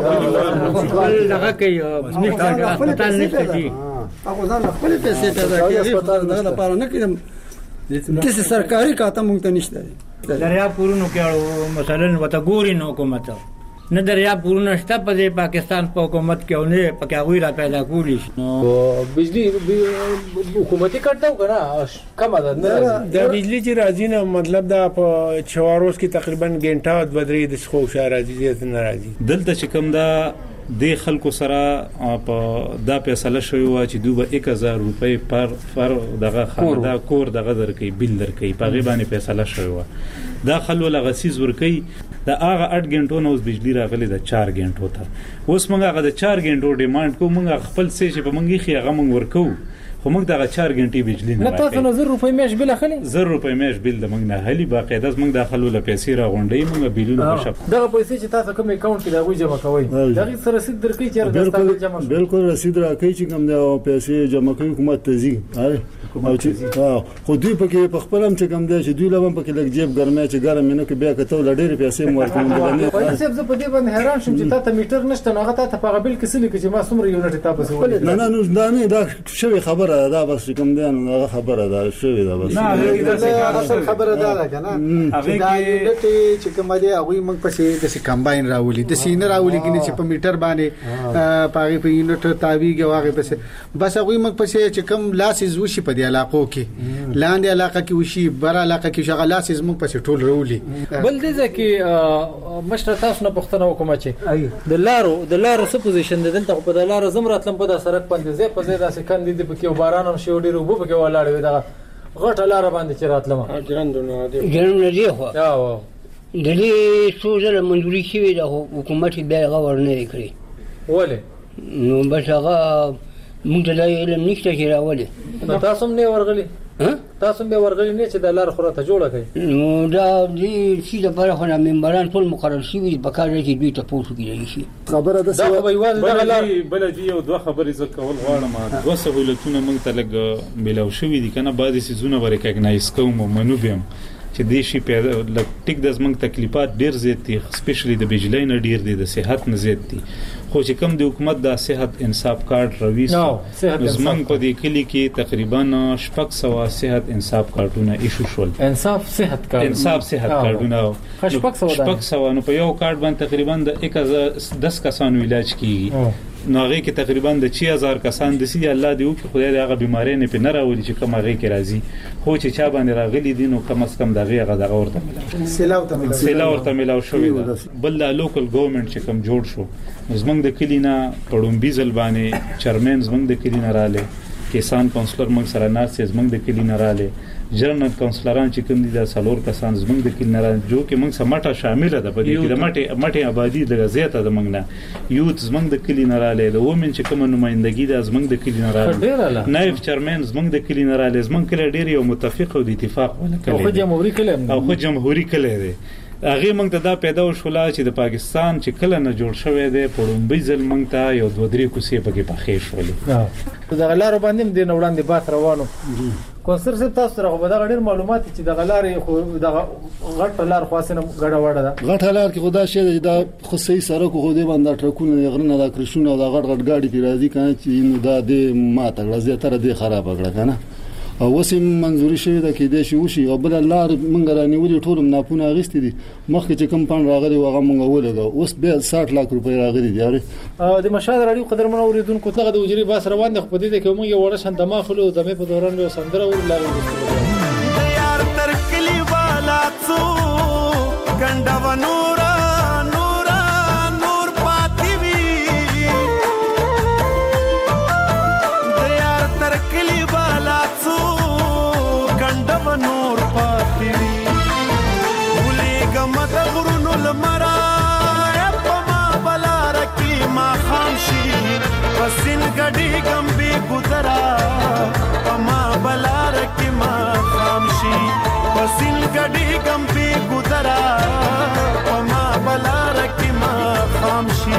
هغه کوي نشته هسپتال نشته دي هغه ځل خپل پیسې ته راځي هسپتال نه لپاره نه کېدم د سرکاري کاته مونږ ته نشته دریا پورونو کې مثلا وته ګوري نو حکومت نه دریا پورونه شته په پاکستان په حکومت کې نه پکې هغه را پیدا کولی نو بجلی حکومتي کټاو کنه کم ده د بجلی چې راځي نه مطلب دا په چواروس کې تقریبا غنټه د بدري د خو شهر راځي نه راځي دلته چې کوم دا د خلکو سره په دا فیصله شوی و چې دوی به هزار روپۍ پر فر دغه خاندا کور دغه درکې بل درکې په غیبانې فیصله شوی و دا خلو لغسیز ورکې دا هغه اټ غنټو نو بجلی راغلی د چار غنټو ته اوس موږ هغه د چار غنټو ډیماند کوو موږ خپل څه چې په موږ خي هغه موږ ورکو خو موږ دغه چار غنټې بجلی نه تاسو نو زر روپۍ میش بل اخلي زر روپۍ میش بل د موږ نه هلي باقاعده موږ داخلو له پیسې را غونډې موږ بیلونه بشپ دغه پیسې چې تاسو کوم اکاونټ کې دا وي جمع کوئ دغه سره رسید درکې چې بالکل جمع بالکل رسید راکې چې کوم دا پیسې جمع کوي حکومت ته ځي او چې خو دوی پکې په خپل هم چې کوم دا چې دوی لوم پکې لګ جیب ګرمه چې ګرم نه کې بیا کته لډېر پیسې مور کوم نه پیسې زه په دې باندې حیران شوم چې تاسو میټر نشته نو هغه ته په قابل کې سلی کې چې ما څومره یونټ تاسو ولې نه نه دا نه دا شوی خبره ده بس کوم دی نو خبره ده شوی ده بس نه اصل خبره ده کنه دا یونټ چې کوم دی هغه موږ پسې د کمباین راولي د سینه راولي کې چې په میټر باندې پاره په یونټ تاویږي واغې پسې بس هغه موږ پسې چې کوم لاسز وشي په علاقو کې لاندې علاقه کې وشي بر علاقه کې شغلات زموږ په ټول رولي بل دې ځکه مشر تاسو نه پښتنه وکم چې د لارو د لارو څه پوزیشن ده دلته په د لارو زمراتلم په د سړک باندې زه په زیاده سکه کاندید په کې باران هم شي ډیر وبو په کې ولاړ وي دا غټه لار باندې چې راتلم ګرندونه دي ګرندونه دی خو یا و د دې سوزله منځوري شوی د حکومت بیا غوړ نه کړی ولې نو بس هغه موږ ته علم نشته چې راولي تاسو هم نه ورغلي تاسو به ورغلي نه چې د لار خراته جوړه کړي نو دا دې چې د بره خو نه ممبران ټول مقرر شوي په کار کې دوی ته پوښتنه کیږي شي خبره ده دا به یوازې د لار بل دي یو دوه خبرې ز کول غواړم دوه سہولتونه موږ ته لګ ملاو شوي دي کنه بعضی سيزونه ورکګنایز کوم منو بهم چې د شي په ټیک د زمنګ تکلیفات ډیر زیات دي سپیشلی د بجلی نه ډیر دي د صحت نه زیات دي خو چې کوم د حکومت د صحت انصاف کارت رويس زمنګ په دې کلی کې تقریبا شپږ سوه صحت انصاف کارتونه ایشو شول انصاف صحت کارت انصاف صحت کارتونه شپږ سوه نو په یو کارت باندې تقریبا د یک هزار دس کسانو علاج کیږي نو هغه کې تقریبا د چھ هزار کسان د سي الله دی او خدای دې هغه بیماری نه په نه راولي چې کوم هغه کې راځي خو چې چا باندې راغلي دي نو کم از کم دغه هغه دغه ورته ملاو سیلاو ته ملاو سیلاو ورته ملاو شوی دا بل د لوکل ګورنمنت چې کوم جوړ شو زمنګ د کلینا پړومبي ځلبانه چیرمن زمنګ د کلینا رااله کسان کونسلر موږ سره ناس زمنګ د کلینا رااله جرنل کونسلران چې کوم دي د سالور کسان زمنګ د کلینا رااله جو کې موږ سمټه شامل ده په دې کې د مټه مټه آبادی د زیاته د موږ نه یوت زمنګ د کلینا رااله د وومن چې کوم نمائندګي د زمنګ د کلینا رااله نائب چیرمن زمنګ د کلینا رااله زمنګ کله ډیر یو متفق او د اتفاق ولا کله او جمهوریت کله او خو جمهوریت کله دی هغه موږ ته دا پیدا وشولا چې د پاکستان چې کله نه جوړ شوی دی پړومبي ځل موږ ته یو دوه درې کوسې پکې پخې شولې د غلارو باندې د نوړاندې بات روانو کونسر صاحب تاسو سره په دا ډېر معلومات چې د غلارې خو د غټ لار خاصنه غړه وړه ده غټ لار کې خدا شه دا خو صحیح سره کو خو دې باندې ټرکونه غرنه دا کرشونه دا غټ غټ گاډي په راځي کنه چې نو دا د ماته غزه تر دې خراب کړه کنه او وسیم منځوري شوی دا کې د شي وشي او بل لار منګ رانیولې ټول ناپونه غستې دي مخکې چې کم پان راغلي واغه منګ ولګا اوس به شصت لک روپۍ راغلي دي او د مشاهد راډیو قدرمن اوریدونکو ته د وجري باس روان د خو دې کې موږ یو وړه شان دماغلو زمې په دوران یو سندره ور لارې یار تر کلی والا څو ګنده و نورا نورا نور پاتې وی د یار تر کلی والا څو ګنده و نور پاتې وی ولې ګم د غرونو لمرا په ما بلا رکی ما خامشي پسین ګډي ګم بي ګذرا په ما بلا رکی ما خامشي پسین ګډي ګم بي ګذرا په ما بلا رکی ما خامشي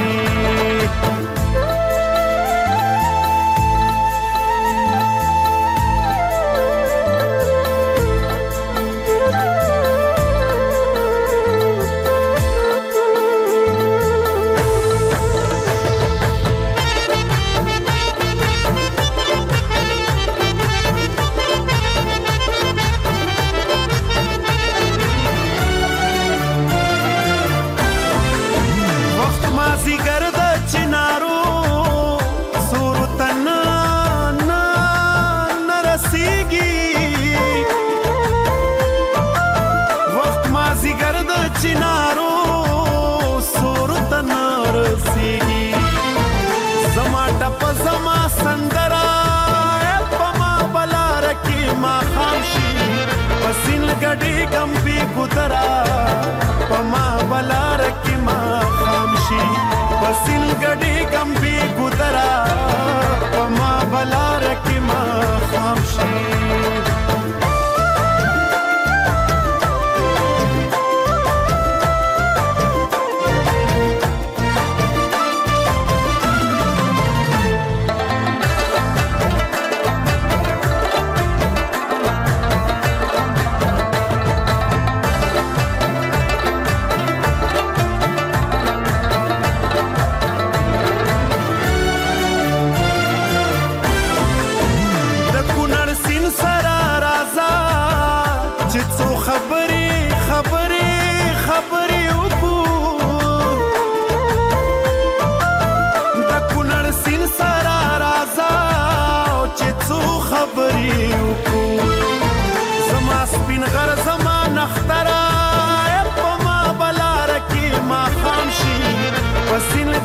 چنارو صورت نرسیگی زما ټپ زما سندرا پما بلا رکی ما خامشي پسین ګډي کم پی ګذرا پما بلا رکی ما خامشي پسین ګډي کم پی ګذرا پما بلا رکی ما خامشي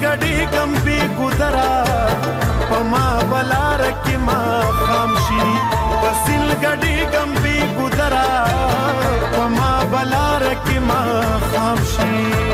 غډي ګمبي ګدرا پما بلار کې ما خامشي پسل غډي ګمبي ګدرا پما بلار کې ما خامشي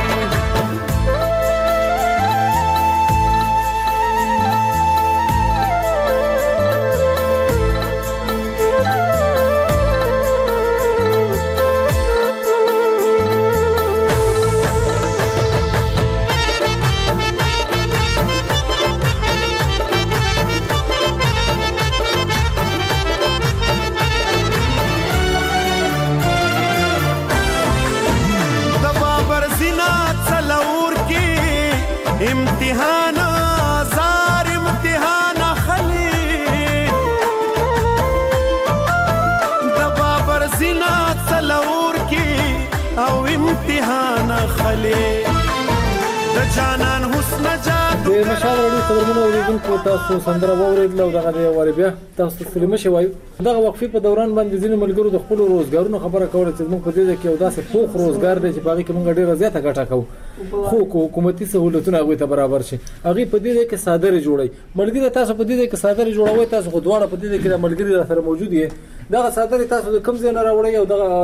امتحان زار امتحان خلی د بابر زینات سلور کی او امتحان خلی د جانان حسن جادو د مشال وړي خبرونه اوریدونکو تاسو سندره واوریدل او دغه دی وری بیا تاسو فلم شي وایو دغه وقفې په دوران باندې ځینې ملګرو د خپل روزګارونو خبره کوله چې موږ په دې کې یو داسې پوخ روزګار دی چې باغې کې موږ ډیره زیاته ګټه کوو خو حکومتي سہولتونه هغه ته برابر شي هغه په دې کې صادره جوړي ملګری تاسو په دې کې صادره جوړوي تاسو خو دواړه په دې کې د ملګری سره موجود دي دغه صادره تاسو د کم ځای نه راوړی او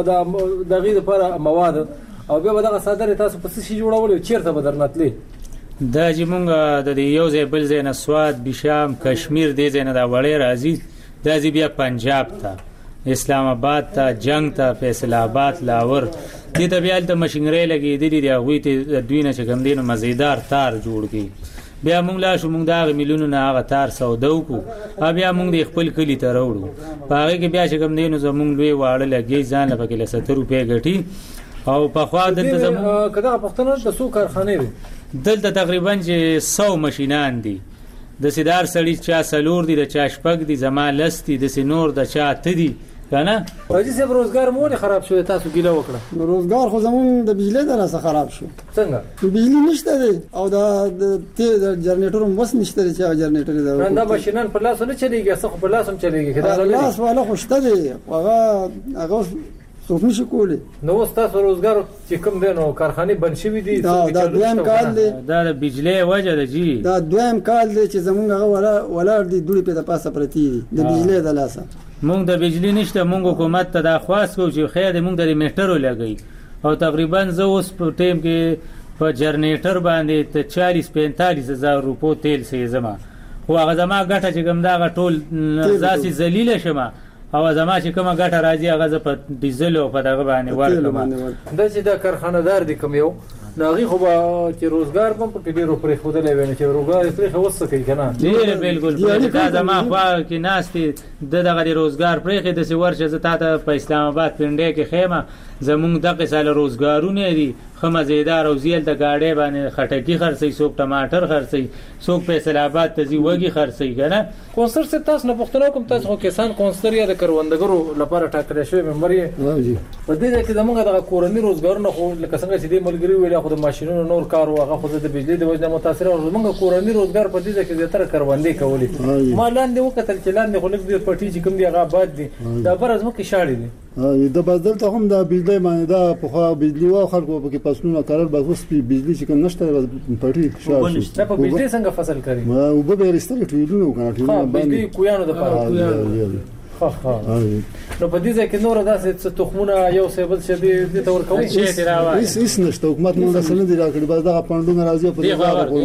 دغه دغه لپاره مواد او بیا دغه صادره تاسو په څه شي جوړول چیرته بدرنتلی دا چې مونږ د یو ځای بل ځای نه سواد بشام کشمیر دې ځای نه دا وړې راځي دا ځي بیا پنجاب ته اسلام آباد ته جنگ ته فیصل آباد لاور دې ته بیا د مشینګری لګېدلې دی هغوی ته دوی نه چې کوم دی نو مزیدار تار جوړ کړي بیا مونږ لا شو مونږ د هغه میلیونو نه هغه تار سودا وکړو او بیا مونږ د خپل کلي ته راوړو په هغې کې بیا چې کوم دی نو زمونږ لوی واړه لګي ځان له پکې له ستر روپۍ ګټي او پخوا دلته زمونږ که دغه پښتنه د څو کارخانې دي دلته تقریبا چې سو ماشینان دي د سیدار سړي چا سلور دي د چا شپږ دي زما لس دي د سینور د چا اته دي کنه راځي صاحب روزګار مو ولې خراب شو تاسو ګیله وکړه روزګار خو زمون د بجلی دراسه خراب شو څنګه بجلی نشته دی او د تیل جنریټر هم وس نشته دی چې جنریټر دی دا ماشینان په لاس نه چلیږي څه په لاس هم چلیږي کدا لاس والا خو شته دی هغه هغه څوک نشي کولی نو تاسو روزګار چې کوم دی نو کارخانه بند شوی دي دا دویم کال دی دا د بجلی وجه ده جی دا دویم کال دی چې زمونږ هغه ولا ولر دي دوی په پاسه پرتی دي د بجلی د لاسه مونږ د بجلی نشته مونږ حکومت ته دا خواست کوو چې خیر مونږ د میټرو لګي او تقریبا زه اوس په ټیم کې په جنریټر باندې ته چالیس پینتالیس هزار روپو تیل سي زما خو هغه زما ګټه چې کوم دا ټول ځاسي ذلیل شمه او زما چې کومه ګټه راځي هغه په ډیزل او په دغه باندې ورکړم دا چې دا کارخانه دار دي کوم یو ناغي خو به چې روزګار هم په ډیرو پرې خوده لوي چې روزګار پرې خوسته کوي کنه ډیر بالکل دا زما خو کې ناشتي د دغه روزګار پرې د سی ورشه زتا ته په اسلام آباد پنده کې خیمه زمونږ دغه سال روزګارونه دي خمه زیدار او زیل د گاډي باندې خټکی خرڅي څوک ټماټر خرڅي څوک فیصل آباد ته زی وږي خرڅي کنه کونسر سے تاسو نه پښتنو کوم تاسو خو کسان کونسر یا د کروندګرو لپاره ټاکل شوی ممبر یې په دې کې زموږ د کورنۍ روزګارونه خو لکه څنګه چې د ملګری ویل خو د ماشينونو نور کار واغه خو د بجلی د وجه متاثر او زموږ کورنۍ روزګار په دې کې زیاتره کروندې کولې ما لاندې وکتل چې لاندې خو لږ ډیر پټي چې کوم دی هغه آباد دي دا پر ازمو کې شاړې دي د بدل ته هم د بجلی باندې دا په خو بجلی او خلکو په کې پسونه کارل بس اوس په بجلی چې کوم نشته پټي شاړې دا په بجلی څنګه فصل کوي او به رستل ټیلونو کنه ټیلونو باندې کویانو د پاره ها ها نو په دې ځکه نور داسې تخمونه یو څه بل څه دي تور کوي چې راوړي هیڅ هیڅ نشته حکومت موږ سره دي راکړي بس دا پاندونه راځي په دې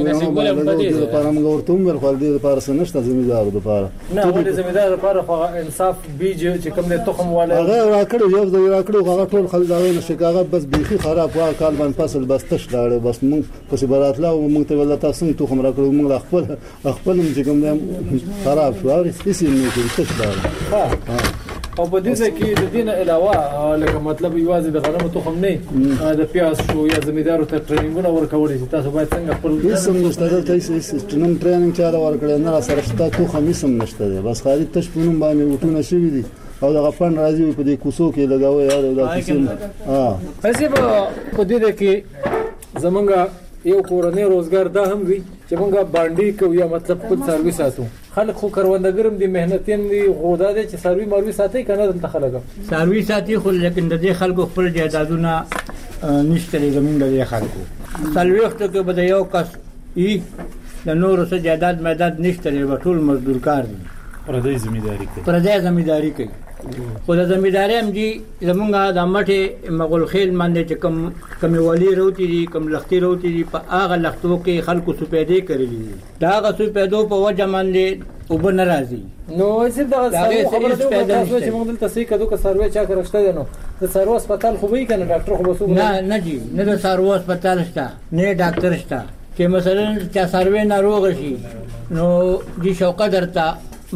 باندې لپاره موږ ورته موږ خو دې لپاره څه نشته زمیدار لپاره نه ولې زمیدار لپاره خو انصاف بیج چې کوم دې تخم والا هغه راکړي یو ځای راکړي هغه ټول خلک دا نه شګاغه بس بيخي خراب وا کال باندې فصل بس تش لاړ بس موږ په سبارات لا موږ ته ولته تاسو تخم راکړو موږ خپل خپل چې کوم دې خراب شو هیڅ نه کېږي تش لاړ او په دې کې د دین علاوه لکه مطلب یوازې د غنمو تخم نه د پیاز شو یا زمیدارو ته ټریننګونه ورکول دي تاسو باید څنګه خپل هیڅ نشته دلته هیڅ ټریننګ ټریننګ چاره ورکړل نه سره شته تخم هیڅ نشته دی بس خالي تشپونم باندې وټونه شوی دي او دغه فن راځي په دې کوڅو کې لګاوي یار دا څه ها اسی په دې کې زمونږ یو کورنۍ روزګار دا هم وي چې مونږه باندې کو یا مطلب خپل سروي ساتو خلک خو کروندګرم دي مهنتین دي غوډه دي چې سروي مروي ساتي کنه دلته خلک سروي ساتي خو لیکن د دې خلکو خپل جایدادونه نشته زمونږ د خلکو سلوي وخت کې به یو کس ای د نور څه جایداد میداد نشته دی ټول مزدور کار دي پردی زمینداری کوي پردی زمینداری کوي خو د زمینداری هم دي زمونږ د مټې مغول خیل باندې چې کم کمی ولی روتی دي کم لختي روتی دي په هغه لختو کې خلکو سپیدې کړلې دي دا هغه سپیدو په وجه باندې اوبه نه راځي نو صرف دغه خبره ده تاسو چې موږ دلته سې کدو که سروې چا کرشته دي نو د سروې هسپتال خو به کنه ډاکټر خو بسو نه نه جی نه د سروې هسپتال شته نه ډاکټر شته چې مثلا چا سروې ناروغ شي نو دي شوقه درته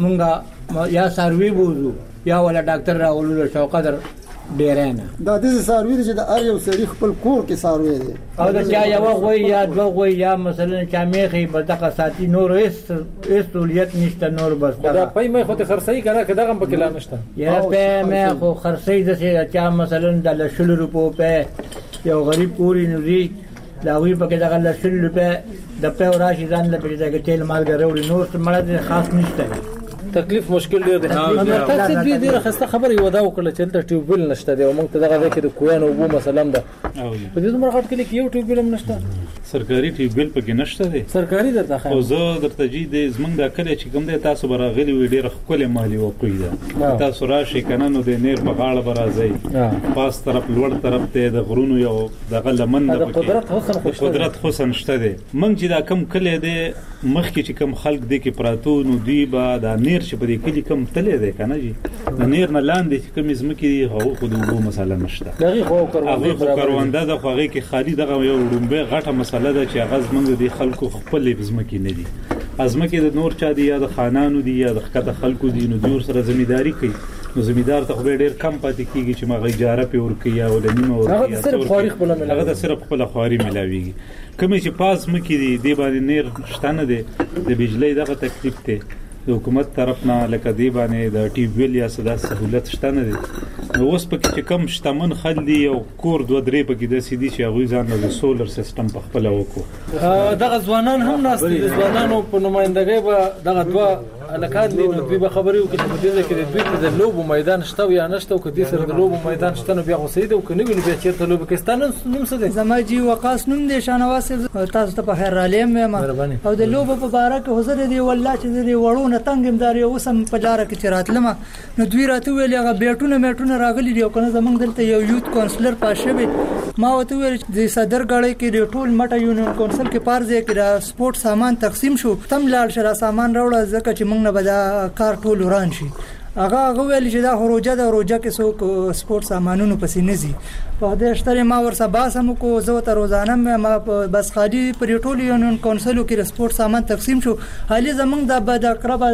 مونږه یا سروې بوزو یا ولا ډاکټر راولو شوقه در ډیرانه دا د سروې چې د ار یو سړي خپل کور کې سروې دي او دا چا یو غوي یا دوه غوي یا مثلا چا میخي بدقه ساتي نور هیڅ هیڅ تولیت نشته نور بس دا پای مې خو ته خرڅي کنه که دغه په کلا نشته یا په مې خو خرڅي د چا مثلا د لشل روپو په یو غریب پوری نوري دا وی په کې دغه لشل روپه د په راشي ځان له پیدا کې تیل مال غوړي نور څه مړه خاص نشته تکلیف مشکل ډیر دی نو تاسو دې ډیره خسته خبره یو دا وکړه چې د ټیوبل نشته دی او موږ ته دغه ځکه د کویان او بو مثلا ده په دې دومره خاط کې یو ټیوبل هم نشته سرکاري ټیوبل پکې نشته دی سرکاري درته خو زه درته جی د زمنګ د کله چې کوم دی تاسو براغلی وی ډیره خپل مالی وقوی ده تاسو راشي کنه نو د نیر په غاړه برازي پاس طرف لوړ طرف ته د غرونو یو دغه لمن د قدرت حسن خوشته قدرت حسن شته دی موږ چې دا کم کله دی مخ کې چې کم خلق دی کې پراتو نو دی با د نیر چې په دې کلی کم تلې دی کنه جی د نیر نه لاندې چې کم زمکي هغه خو د وګو مسله نشته دغه خو کاروانده د خوغه کې خالی دغه یو ډومبه غټه مسله ده چې هغه زمنګ دي خلکو خپل زمکي نه دي ازمکه د نور چا دی یا د خانانو دی یا د خکته خلکو دی نو دور سره زمینداری کوي نو زمیندار ته خو ډیر کم پاتې کیږي چې ما اجاره په ور کوي او د نیمه ور کوي هغه صرف خوري خپل ملاوي هغه صرف خپل خوري ملاويږي کومې چې پاس مکې دی دی باندې نیر شتانه دی د بجلی دغه تکلیف ته د حکومت طرف نه لکه دی باندې د ټي ویل یا صدا سہولت شتانه دي نو اوس پکې چې کم شتمن خلدي او کور دوه درې پکې د سیدي چې هغه ځان د سولر سیستم په خپل وکړو دغه ځوانان هم ناس دي ځوانانو په نمائندګۍ به دغه دوه الکان دي نو دوی به خبرې وکړي په دې کې د دوی د لوبو میدان شته یا نشته او کدي سره د لوبو میدان شته نو بیا غو سید او کني ویل بیا چیرته لوب کېستان نوم څه دي زما جی وقاص نوم دي شانواز تاسو ته په خیر علیم ما او د لوبو په باره کې حضور دی والله چې دی وړو نه تنګم داري اوسم په لار کې چراتلم نو دوی راته ویل هغه بیٹونه میټونه راغلي دی او کنه زمونږ دلته یو یوت کونسلر پاشبه ما وته ویل د صدر غړی کې د ټول مټه یونین کونسل کې پارځه کې د سپورت سامان تقسیم شو تم لاړ شرا سامان راوړل ځکه چې موږ نه بدا کار ټول وران شي هغه هغه ویل چې دا روجه د روجه کې څوک سپورت سامانونو پسې نزي په دې اشتره ما ور سبا سم کو زه ته روزانه ما بس خالي پر ټول یونین کونسلو کې سپورت سامان تقسیم شو حالي زمنګ د بد اقرب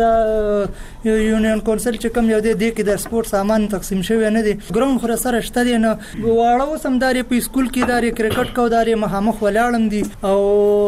د یونین کونسل چې کوم یو دی کې د سپورت سامان تقسیم شوی نه دی ګراوند خو سره شته دی نه واړو سمداري په سکول کې داري کرکټ کو داري مخامخ ولاړم دي او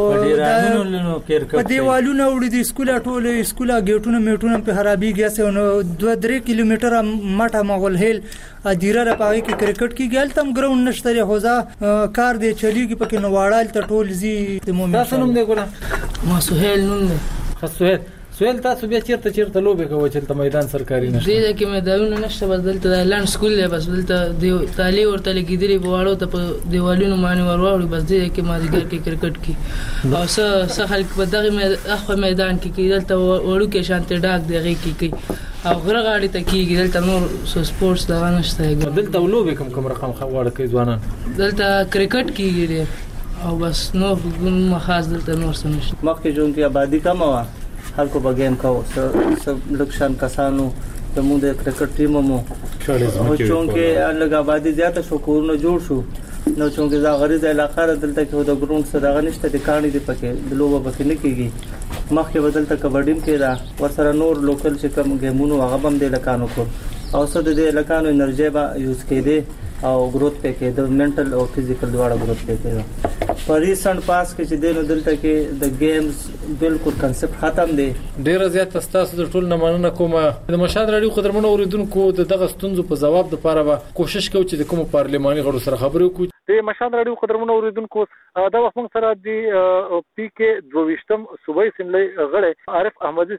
په دیوالونو وړي دي سکول ټول سکول گیټونه میټونه په خرابيږي سه نو دوه درې کیلومتر مټه مغول هیل ادیره را پاوي کې کرکټ کې ګل تم ګراوند نشته هوزا کار دی چلیږي پکې نو واړال ته ټول زی د مومن تاسو نوم دی ګوره ما سهیل نوم دی سهیل سهیل تاسو بیا چیرته چیرته لوبه کوي چې ته میدان سرکاري نشته دې کې میدانونه نشته بس دلته د لاند سکول دی بس دلته د تعلیم ورته لګیدلی بواړو ته په دیوالونو باندې ورواړو بس دې کې مازیګر کې کرکټ کې او څه څه خلک په دغه اخو میدان کې کې دلته وړو کې شانته ډاک دیږي کې او غره غاړي ته کېږي دلته نور سپورتس دا نشته دلته لوبه کوم کوم رقم خواړه کوي ځوانان دلته کرکټ کېږي او بس نور خاص دلته نور څه نشته مخکې جون کې آبادی کم و خلکو به گیم کاو سب لکشان کسانو زموږ د کرکټ ټیم مو او چون کې لږ آبادی زیاته شو کورونه جوړ شو نو چون کې دا غریزه علاقه دلته کې د ګراوند سره غا نشته د کاڼي دی پکې د لوبه پکې نه کېږي مخکې بدلته کبډیم کې دا ور سره نور لوکل چې کوم گیمونو هغه بم د لکانو کو او څه د لکانو انرژي با یوز کېده او گروث پې کې د منټل او فزیکل دواړه گروث پې کې په ریسنت پاس کې چې دینو دلته کې د گیمز بالکل کنسپټ ختم دی ډیر زیات تاسو د ټول نمونه کوم د مشاد رادیو قدرمنو اوریدونکو د دغه ستونزو په جواب د لپاره به کوشش کوو چې د کوم پارلماني غړو سره خبرې وکړو د مشاد رادیو قدرمنو اوریدونکو دا وخت موږ سره د پی کې دوه ویشتم صوبایي سیملې غړي عارف احمدي صاحب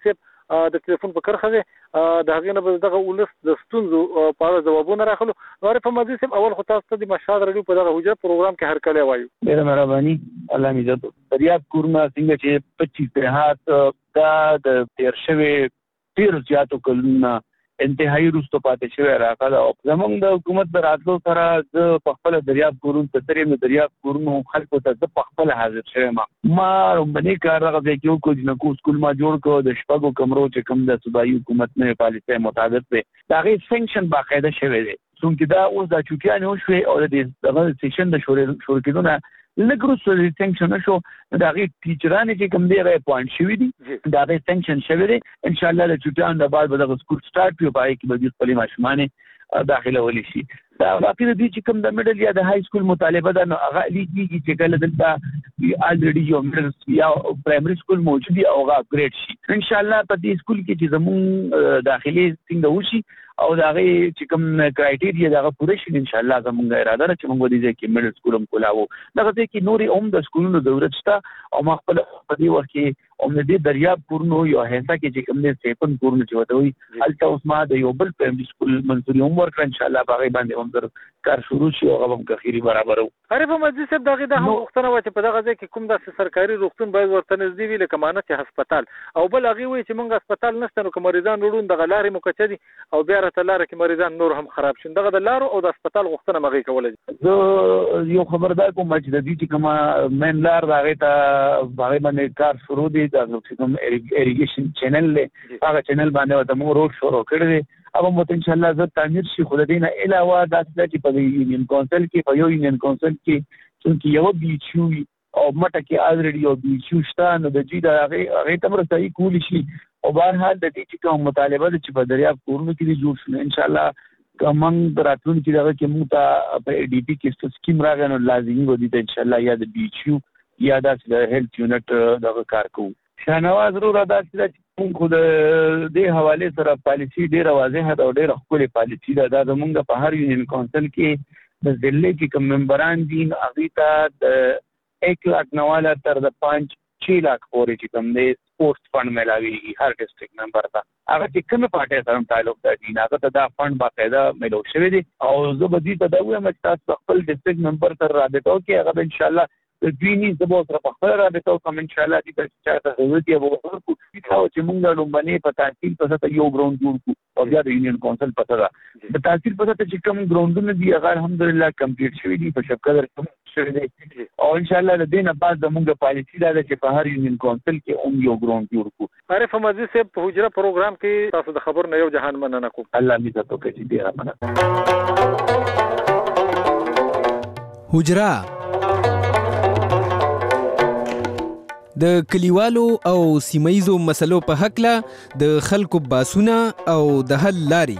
د ټلیفون په کرخه د هغې نه به دغه ولس د ستونزو په اړه ځوابونه راخلو. عارف محمد صاحب، اول خو تاسو ته د مشهد راډیو په دغه حجره پروګرام کې هرکلی وایو. ډېره مهرباني، الله مې عزت. دریاب کورونه څنګه چې پچیس ترهات دا د تیر شوې ډېر زیاتو کلونه انتهایی وروسته پاتې شوی راغله او زمونږ د حکومت د راتلو سره زه په خپل دریاب کورونو ته ترې د دریاب کورونو خلکو ته زه په خپل حاضر شوم. ما رومبني کار هغه ځای کې وکړو چې نکو سکول ما جوړ کړو د شپږو کمرو چې کوم د صوبایي حکومت نه پالیسۍ مطابق دی د هغې سینکشن باقاعده شوی دی. څومره دا اوس د چوکیانې وشوې او د دغه سیشن د شروع کېدو نه لږ وروسته د سینکشن شو د هغې ټیچرانې چې کوم دی هغه اپوینټ شوي دي د هغې سینکشن شوی دی. انشاءالله د چوټیانو نه بعد به دغه سکول سټارټ وي او په هغې کې به دوی خپلې ماشومانې داخلولی شي. دا باقي د دوی چې کوم د میډل یا د های سکول مطالبه ده نو هغه علی کېږي چې کله دلته الریډي یو میډل یا پرایمري سکول موجود وي او هغه اپګریډ شي. انشاءالله په دې سکول کې چې زموږ داخلي څنګه وشي او د هغې چې کوم کرایټیریا د هغه پوره شي انشاءالله زموږ اراده ده چې موږ دې ځای کې میډل سکول هم کولاو. دغه ځای کې نورې هم د سکولونو ضرورت شته او ما خپله په دې وخت کې هم د دې دریاب کورونو یا حصه کې چې کوم دی سیپن کورونه چې ورته وایي هلته اوس ما د یو بل پرایمري سکول منظوري هم ورکړه. انشاءالله په هغې باندې هم زر کار شروع شي او هغه هم کخیري برابرو. عارف محمد صاحب، د هغې دا هم غوښتنه وه چې په دغه ځای کې کوم داسې سرکاري روغتون باید ورته نږدې وي لکه مانه چې هسپتال او بل هغې وایي چې موږ هسپتال نشته نو که مریضان وړون دغه لارې مو کچه دي او بیا راته لاره کې مریضان نور هم خراب شي. دغه د لارو او د هسپتال غوښتنه مغې کولی دي. زه یو خبردار کوم چې د دې چې کومه مین لار د هغې ته هغې باندې کار شروع دی د کوم اریګیشن چینل دی هغه چینل باندې ورته موږ روډ شروع کړی دی. अब हम इंशाल्लाह जब तामीर شي خو د دې نه علاوه دا چې په یونین کونسل کې په یو یونین کونسل کې چې یو بي چي او مټه کې الریډي یو بي چي شته نو د دې د هغه هغه تمره صحیح کولی شي او بهرحال د دې چې کوم مطالبه چې په دریاب کورونو کې جوړ شي انشاءالله کومن دراتون کې دغه کې موږ ته په ای ډي پی کې سکیم راغی نو لازمي و دي انشاءالله یا د بي چي یا د هیلث یونټ دغه کار کوو. شاهنواز ضرور ادا چې موږ خو د دې حواله سره پالیسی ډېره واضحه ده او ډېره ښکلې پالیسی ده. دا زموږ په هر یونین کونسل کې د ضلع کې کوم ممبران دي هغې ته د ایک لاک نواله تر د پانچ چھ لاک پورې چې کوم دی سپورټس فنډ میلاویږي هر ډسټرکټ ممبر ته. هغه چې کومې پارټۍ سره هم تعلق لري هغه ته دا فنډ باقاعده میلو شوی دی او زه به دې ته دا وایم چې تاسو خپل ډسټرکټ ممبر سره رابطه وکړئ. هغه به انشاءالله د دوی نیز د به سره په خپله رابطه وکړم انشاءالله دې ته چې چا ته ضرورت یې به ورکړو چې موږ د لومبنۍ په تحصیل په سطحه یو ګراوند جوړ کړو او بیا د یونین کونسل په سطحه د تحصیل په سطحه چې کوم ګراوندونه دي هغه الحمدلله کمپلیټ شوي دي په شپقدر کې شوي دی او انشاءالله د دې نه بعد زموږ پالیسي دا ده چې په هر یونین کونسل کې هم یو ګراوند جوړ کړو. عارف محمد صاحب، په حجره پروګرام کې تاسو د خبر نه یو جهان مننه کوم. الله مې عزت وکړي. ډېره مننه. حجره د کلیوالو او سیمایزو مسلو په حقله د خلکو باسونه او د حل لاري.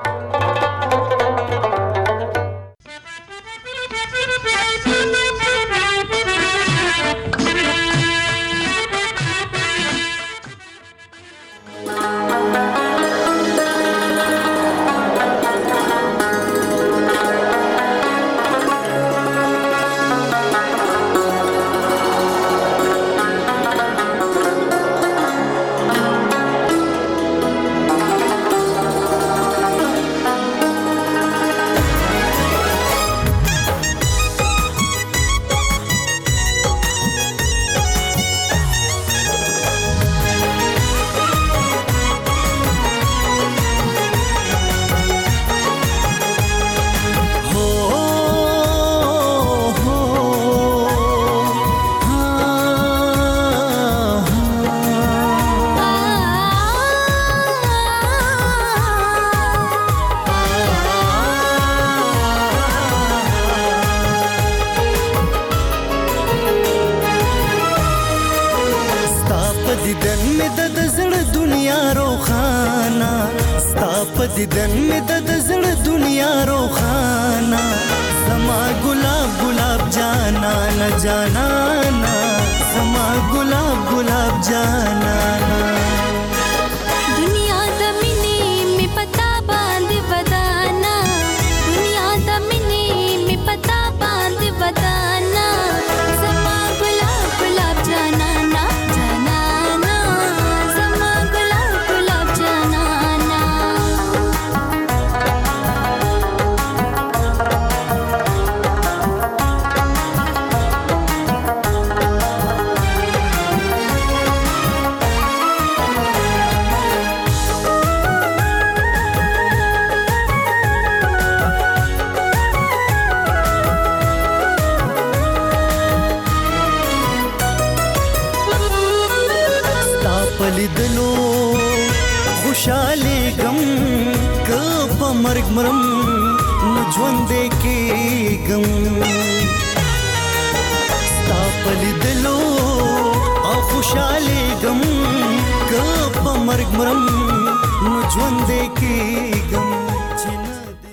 دیدن می د زړه دنیا روخانا سما ګلاب ګلاب جانا نه جانا نا سما ګلاب ګلاب جانا نا دنیا د مینې می پتا باندې ودانا دنیا د مینې می پتا باندې ودانا سما ګلاب ګلاب جانا نا جانا نا سما ګلاب ګلاب مرګ مرم نو ژوند کې غم ستا په لیدلو او خوشاله غم که په مرګ مرم نو ژوند کې غم